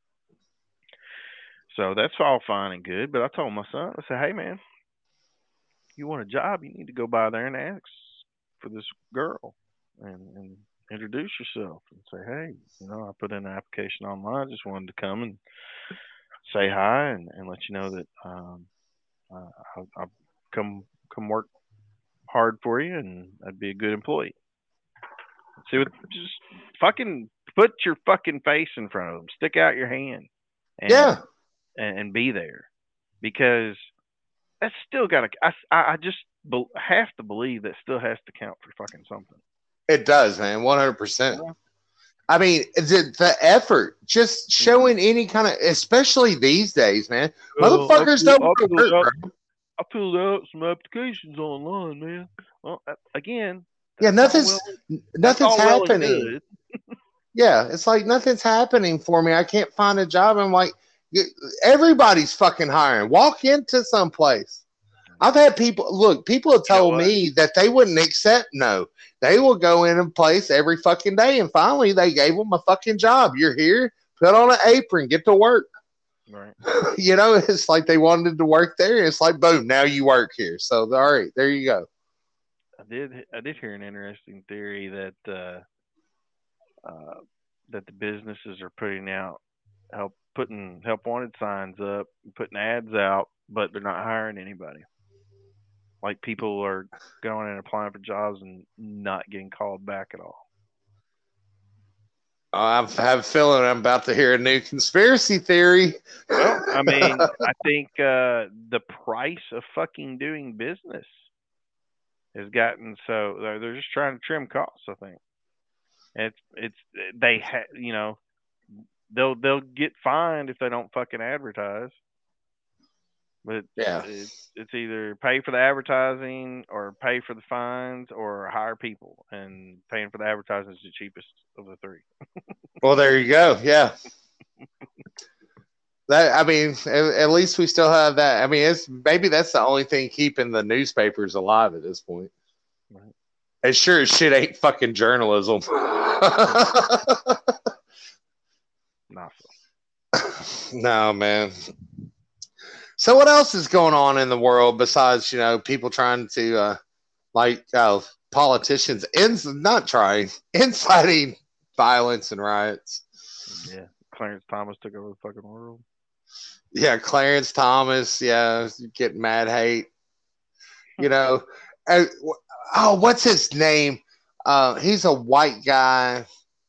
So that's all fine and good. But I told my son, I said, "Hey, man, you want a job? You need to go by there and ask for this girl, and and introduce yourself and say, hey, you know, I put in an application online. I just wanted to come and say hi and, and let you know that um, uh, I'll, I'll come come work hard for you, and I'd be a good employee." See, what, just fucking put your fucking face in front of them. Stick out your hand. And, yeah. And, and be there, because that's still got to. I, I just be, have to believe that still has to count for fucking something. It does, man. one hundred percent. I mean, the, the effort, just showing any kind of, especially these days, man. Well, Motherfuckers I, don't I, filled work, out, I filled out some applications online, man. Well, again, yeah, nothing's well, nothing's happening. Well yeah, it's like nothing's happening for me. I can't find a job. I'm like, everybody's fucking hiring. Walk into some place. I've had people look. People have told you know me that they wouldn't accept no. They will go in a place every fucking day, and finally they gave them a fucking job. You're here. Put on an apron. Get to work. Right. You know, it's like they wanted to work there. It's like boom. Now you work here. So all right, there you go. I did. I did hear an interesting theory that uh, uh, that the businesses are putting out help putting help wanted signs up, putting ads out, but they're not hiring anybody. Like people are going and applying for jobs and not getting called back at all. I have a feeling I'm about to hear a new conspiracy theory. Well, I mean, I think uh, the price of fucking doing business has gotten so they're just trying to trim costs. I think it's it's they ha, you know they'll they'll get fined if they don't fucking advertise. But yeah, it's, it's either pay for the advertising or pay for the fines or hire people. And paying for the advertising is the cheapest of the three. Well, there you go. Yeah. That I mean, at, at least we still have that. I mean, it's maybe that's the only thing keeping the newspapers alive at this point. Right. As sure as shit ain't fucking journalism. Not so. No, man. So what else is going on in the world besides, you know, people trying to, uh, like, uh, politicians, ins- not trying, inciting violence and riots? Yeah, Clarence Thomas took over the fucking world. Yeah, Clarence Thomas, yeah, getting mad hate. You know, uh, oh, what's his name? Uh, he's a white guy,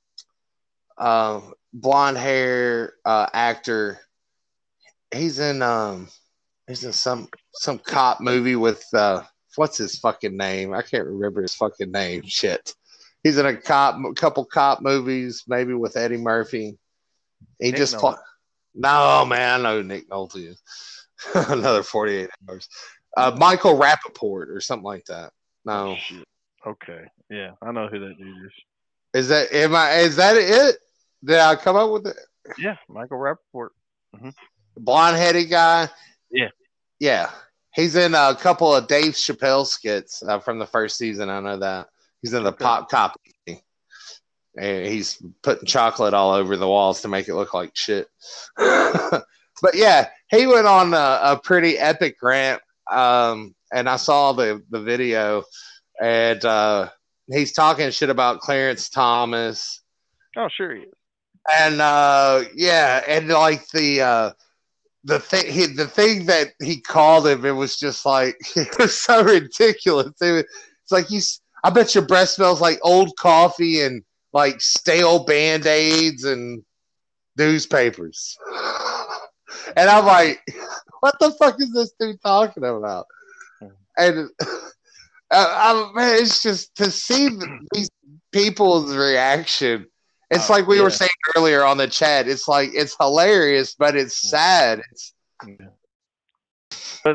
uh, blonde hair uh, actor. He's in um. He's in some some cop movie with uh, what's his fucking name? I can't remember his fucking name. Shit. He's in a cop, a couple cop movies, maybe with Eddie Murphy. He Nick just pl- no man, I know who Nick Nolte is. Another forty-eight hours. Uh, Michael Rappaport or something like that. No. Oh, shit. Okay. Yeah, I know who that dude is. Is that am I? Is that it? Did I come up with it? Yeah, Michael Rappaport. Mm-hmm. Blonde-headed guy. Yeah. Yeah. He's in a couple of Dave Chappelle skits uh, from the first season. I know that. He's in the okay. Pop Copy. And he's putting chocolate all over the walls to make it look like shit. But yeah, he went on a, a pretty epic rant. Um, and I saw the, the video. And uh, he's talking shit about Clarence Thomas. Oh, sure he is. And uh, yeah, and like the... Uh, The thing, he, the thing that he called him, it was just like it was so ridiculous. It was, it's like he's. I bet your breath smells like old coffee and like stale Band-Aids and newspapers. And I'm like, what the fuck is this dude talking about? And uh, I, man, it's just to see these people's reaction. It's uh, like we yeah. were saying earlier on the chat. It's like it's hilarious, but it's sad. It's yeah. But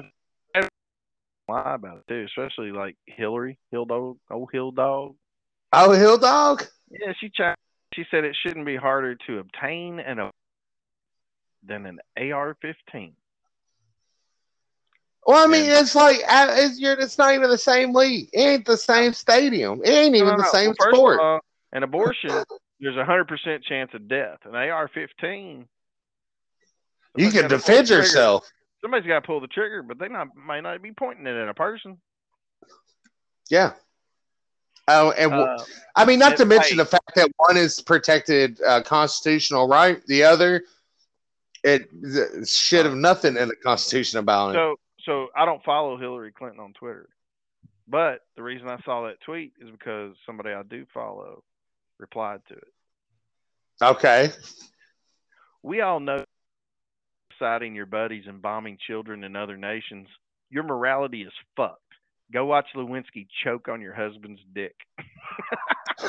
lie about it too, especially like Hillary, Hill Dog, old Hill Dog. Oh, Hill Dog. Yeah, she tried, she said it shouldn't be harder to obtain an a than an A R fifteen. Well, I mean, and, it's like it's, you're, it's not even the same league. It ain't the same stadium. It ain't even no, no, the same well, sport. All, an abortion. There's a hundred percent chance of death. An A R fifteen, you can defend yourself. Somebody's got to pull the trigger, but they not might not be pointing it at a person. Yeah. Oh, and uh, I mean, not to mention like, the fact that one is protected uh, constitutional right, the other, it, it should have nothing in the Constitution about it. So, so I don't follow Hillary Clinton on Twitter, but the reason I saw that tweet is because somebody I do follow replied to it. Okay. We all know citing your buddies and bombing children in other nations. Your morality is fucked. Go watch Lewinsky choke on your husband's dick. Who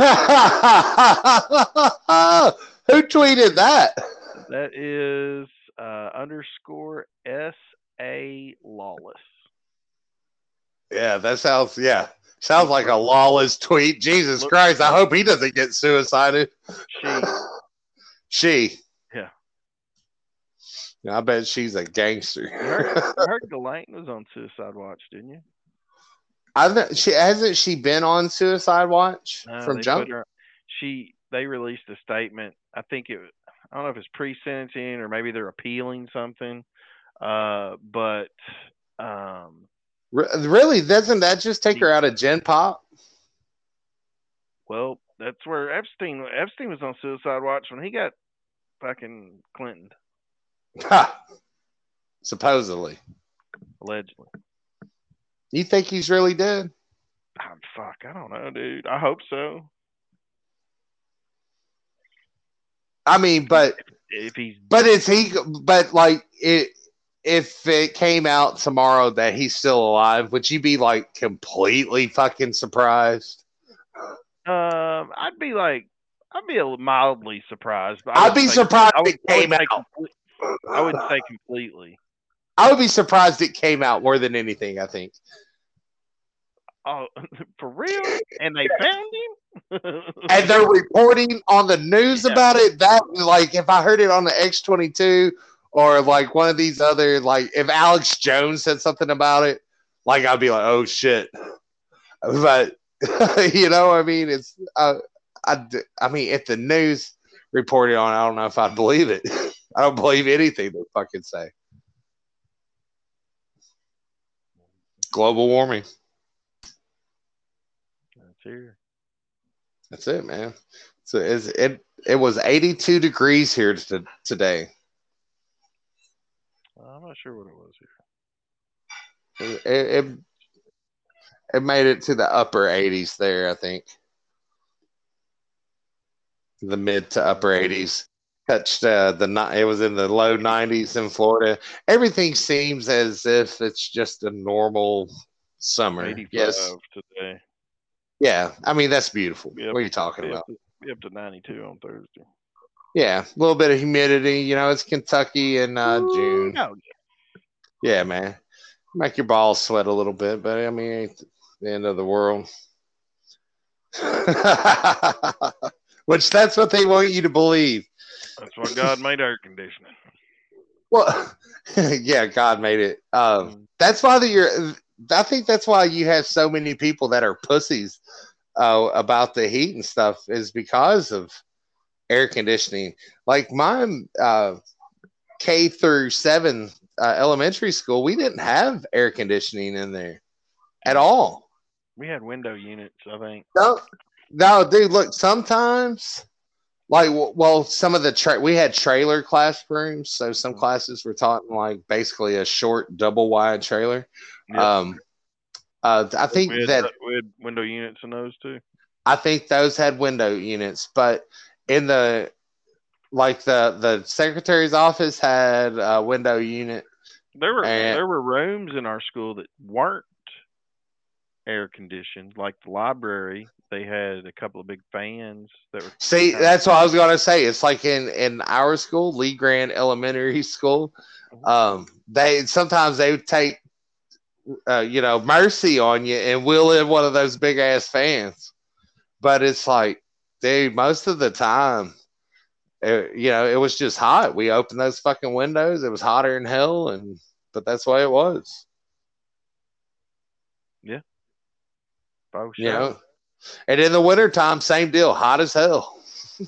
tweeted that? That is uh, underscore S A Lawless. Yeah, that sounds, yeah. Sounds like a lawless tweet. Jesus Look, Christ, I hope he doesn't get suicided. She. She. Yeah. I bet she's a gangster. You heard, you heard Ghislaine was on Suicide Watch, didn't you? I th- she hasn't she been on Suicide Watch no, from jump? Her, she they released a statement. I think it. I don't know if it's pre-sentencing or maybe they're appealing something. Uh, but um, Re- really, doesn't that just take her out of Gen Pop? Well, that's where Epstein Epstein was on Suicide Watch when he got fucking Clinton. Ha! Supposedly. Allegedly. You think he's really dead? Oh, fuck, I don't know, dude. I hope so. I mean, but if he's but is he? But like, it, if it came out tomorrow that he's still alive, would you be like completely fucking surprised? Um, I'd be like, I'd be a mildly surprised. But I'd be surprised I would, it came I out. Complete, I wouldn't say completely. I would be surprised it came out more than anything, I think. Oh, for real? And they found him? And they're reporting on the news yeah. about it. That, like, if I heard it on the X twenty-two or, like, one of these other, like, if Alex Jones said something about it, like, I'd be like, oh, shit. But, you know, I mean, it's, uh, I, I mean, if the news reported on it, I don't know if I'd believe it. I don't believe anything they fucking say. Global warming. That's here. That's it, man. So it's, it it was eighty-two degrees here to, today. I'm not sure what it was here. It, it it made it to the upper eighties there, I think. The mid to upper eighties. Touched uh, the it was in the low nineties in Florida. Everything seems as if it's just a normal summer. Yes. Today. Yeah, I mean that's beautiful. What are you talking be about? Up to, be up to ninety-two on Thursday. Yeah, a little bit of humidity. You know, it's Kentucky in uh, Ooh, June. No. Yeah, man, make your balls sweat a little bit, but I mean, ain't the end of the world. Which that's what they want you to believe. That's why God made air conditioning. Well, yeah, God made it. Um, that's why the, you're. I think that's why you have so many people that are pussies uh, about the heat and stuff is because of air conditioning. Like mine, uh, K through seven uh, elementary school, we didn't have air conditioning in there at all. We had window units, I think. No, no, dude. Look, sometimes. Like, well, some of the tra- we had trailer classrooms, so some classes were taught in like basically a short double wide trailer. Yep. Um, uh, I think we had, that we had window units in those too. I think those had window units, but in the like the the secretary's office had a window unit. There were and, there were rooms in our school that weren't air conditioned, like the library. They had a couple of big fans that were. See, that's what I was going to say. It's like in, in our school, Lee Grant Elementary School. Um, they sometimes they would take, uh, you know, mercy on you and wheel in one of those big ass fans. But it's like, dude, most of the time, it, you know, it was just hot. We opened those fucking windows. It was hotter than hell, and but that's the way it was. Yeah. Oh, sure. You know. And in the wintertime, same deal, hot as hell.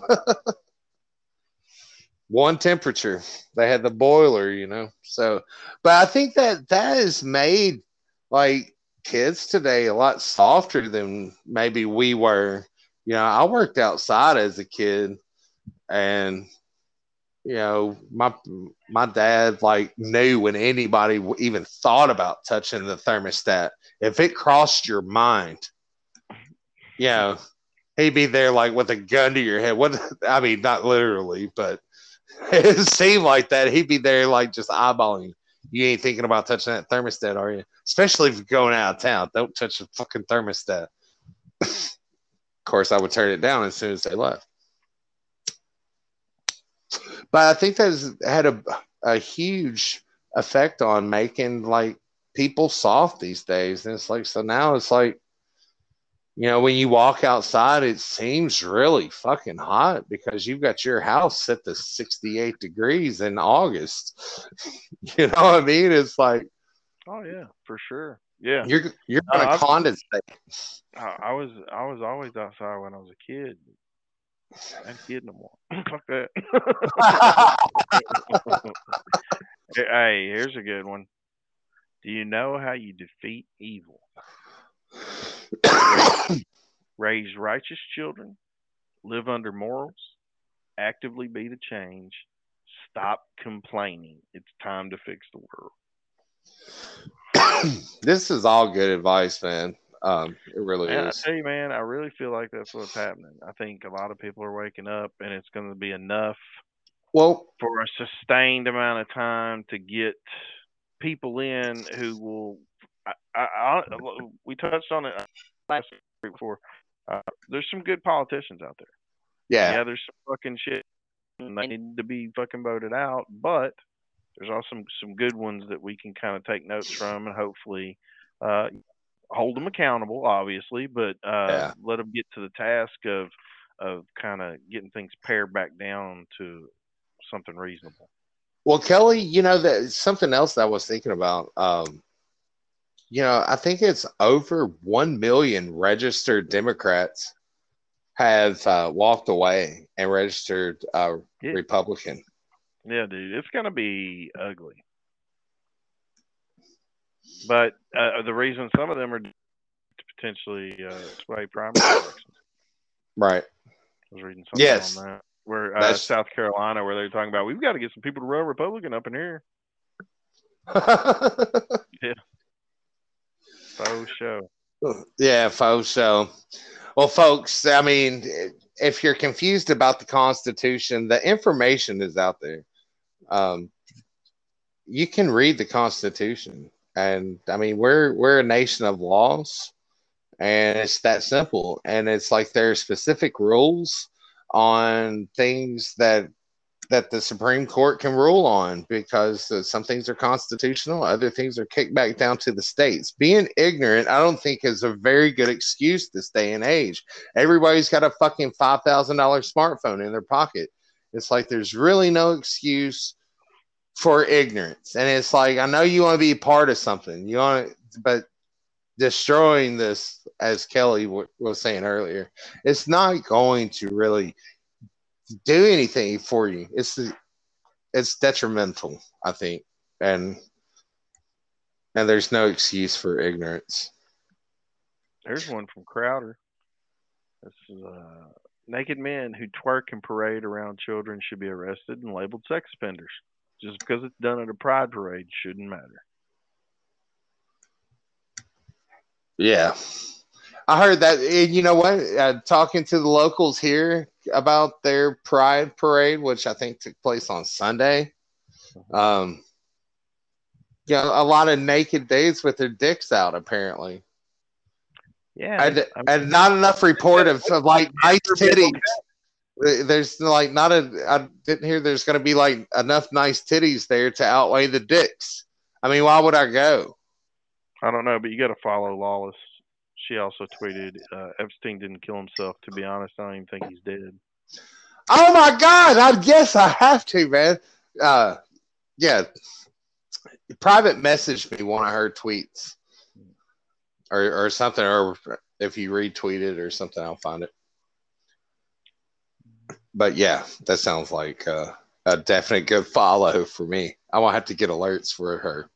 One temperature. They had the boiler, you know. So, but I think that that has made like kids today a lot softer than maybe we were. You know, I worked outside as a kid, and you know, my my dad like knew when anybody even thought about touching the thermostat, if it crossed your mind. You know, he'd be there like with a gun to your head. What I mean, not literally, but it seemed like that. He'd be there like just eyeballing you. You ain't thinking about touching that thermostat, are you? Especially if you're going out of town. Don't touch the fucking thermostat. Of course, I would turn it down as soon as they left. But I think that's had a, a huge effect on making like people soft these days. And it's like, so now it's like, you know, when you walk outside, it seems really fucking hot because you've got your house set to sixty-eight degrees in August. You know what I mean? It's like, oh yeah, for sure. Yeah, you're you're gonna uh, condensate. I, I was I was always outside when I was a kid. I ain't kid no more. Fuck that. Hey, here's a good one. Do you know how you defeat evil? Raise, raise righteous children, live under morals, actively be the change, stop complaining. It's time to fix the world. This is all good advice, man. Um, it really man, is. I tell you, man, I really feel like that's what's happening. I think a lot of people are waking up, and it's going to be enough well for a sustained amount of time to get people in who will. I, I, I, we touched on it last week before. Uh, there's some good politicians out there. Yeah, yeah. There's some fucking shit, and they need to be fucking voted out. But there's also some some good ones that we can kind of take notes from, and hopefully uh, hold them accountable, obviously, but uh, yeah. let them get to the task of of kind of getting things pared back down to something reasonable. Well, Kelly, you know, that something else that I was thinking about. Um, you know, I think it's over one million registered Democrats have uh, walked away and registered uh, yeah. Republican. Yeah, dude, it's gonna be ugly. But uh, the reason some of them are to potentially uh, sway primary elections. Right. I was reading something yes. on that. Where uh, South Carolina, where they're talking about, we've got to get some people to run Republican up in here. Yeah. Faux show. Yeah, faux show. Well, folks, I mean, if you're confused about the Constitution, the information is out there. Um, you can read the Constitution. And I mean, we're we're a nation of laws, and it's that simple. And it's like there are specific rules on things that that the Supreme Court can rule on, because uh, some things are constitutional, other things are kicked back down to the states. Being ignorant, I don't think, is a very good excuse this day and age. Everybody's got a fucking five thousand dollars smartphone in their pocket. It's like there's really no excuse for ignorance. And it's like, I know you want to be part of something, you want, but destroying this, as Kelly w- was saying earlier, it's not going to really do anything for you. It's it's detrimental, I think, and and there's no excuse for ignorance. There's one from Crowder. This is uh, naked men who twerk and parade around children should be arrested and labeled sex offenders. Just because it's done at a pride parade shouldn't matter. Yeah. I heard that. You know what? Uh, talking to the locals here about their pride parade, which I think took place on Sunday. Um, yeah, a lot of naked dates with their dicks out, apparently. Yeah. And, and not enough report of, of like nice titties. There's like not a, I didn't hear there's going to be like enough nice titties there to outweigh the dicks. I mean, why would I go? I don't know, but you got to follow Lawless. She also tweeted, uh, Epstein didn't kill himself. To be honest, I don't even think he's dead. Oh my God. I guess I have to, man. Uh, yeah. Private message me one of her tweets or, or something, or if you retweet it or something, I'll find it. But yeah, that sounds like uh, a definite good follow for me. I won't have to get alerts for her.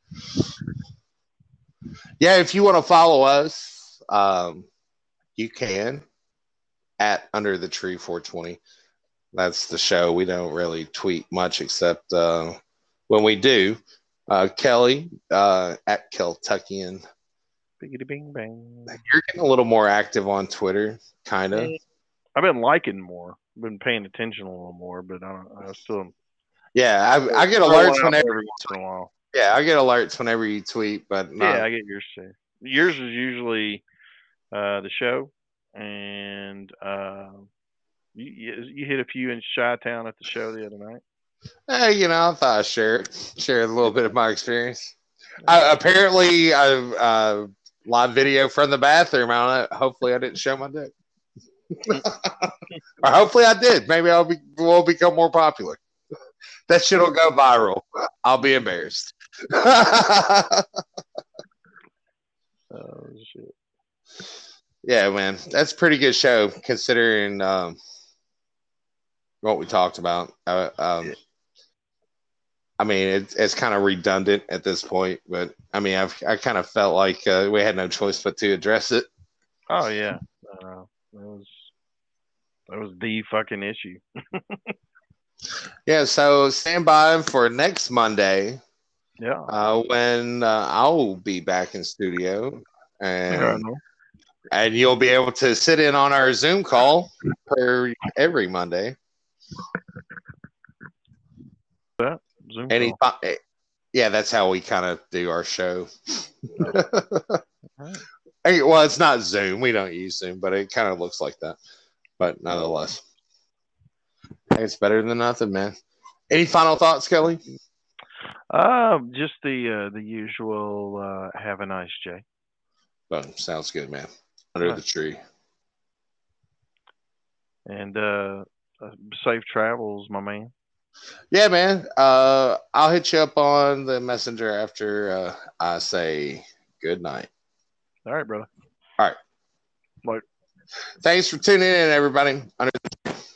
Yeah, if you want to follow us, um, you can at Under the Tree four twenty. That's the show. We don't really tweet much except uh, when we do. Uh, Kelly uh, at Keltuckian. Biggity bing bang. You're getting a little more active on Twitter, kind of. I've been liking more. I've been paying attention a little more, but I, don't, I still. Yeah, I, I get throw alerts one out whenever. every once in a while. Yeah, I get alerts whenever you tweet, but not. Yeah, I get yours too. Yours is usually uh, the show, and uh, you, you you hit a few in Chi-Town at the show the other night. Eh, you know, I thought I'd share it, share a little bit of my experience. I, apparently, I uh, live video from the bathroom on it. Hopefully, I didn't show my dick. Or hopefully, I did. Maybe I'll be will become more popular. That shit will go viral. I'll be embarrassed. Oh shit! Yeah, man, that's a pretty good show considering um, what we talked about. Uh, um, I mean, it, it's kind of redundant at this point, but I mean, I've I kind of felt like uh, we had no choice but to address it. Oh yeah, uh, that was that was the fucking issue. Yeah, so stand by for next Monday. Yeah, uh, when uh, I'll be back in studio, and yeah, I know. and you'll be able to sit in on our Zoom call per every Monday. That Zoom Any, call. yeah, that's how we kind of do our show. Right. Hey, well, it's not Zoom. We don't use Zoom, but it kind of looks like that. But nonetheless, it's better than nothing, man. Any final thoughts, Kelly? Uh, just the uh, the usual. Uh, have a nice Jay. Oh, sounds good, man. Under Right. the tree. And uh, uh, safe travels, my man. Yeah, man. Uh, I'll hit you up on the messenger after uh, I say good night. All right, brother. All right. Bye. Thanks for tuning in, everybody. Under the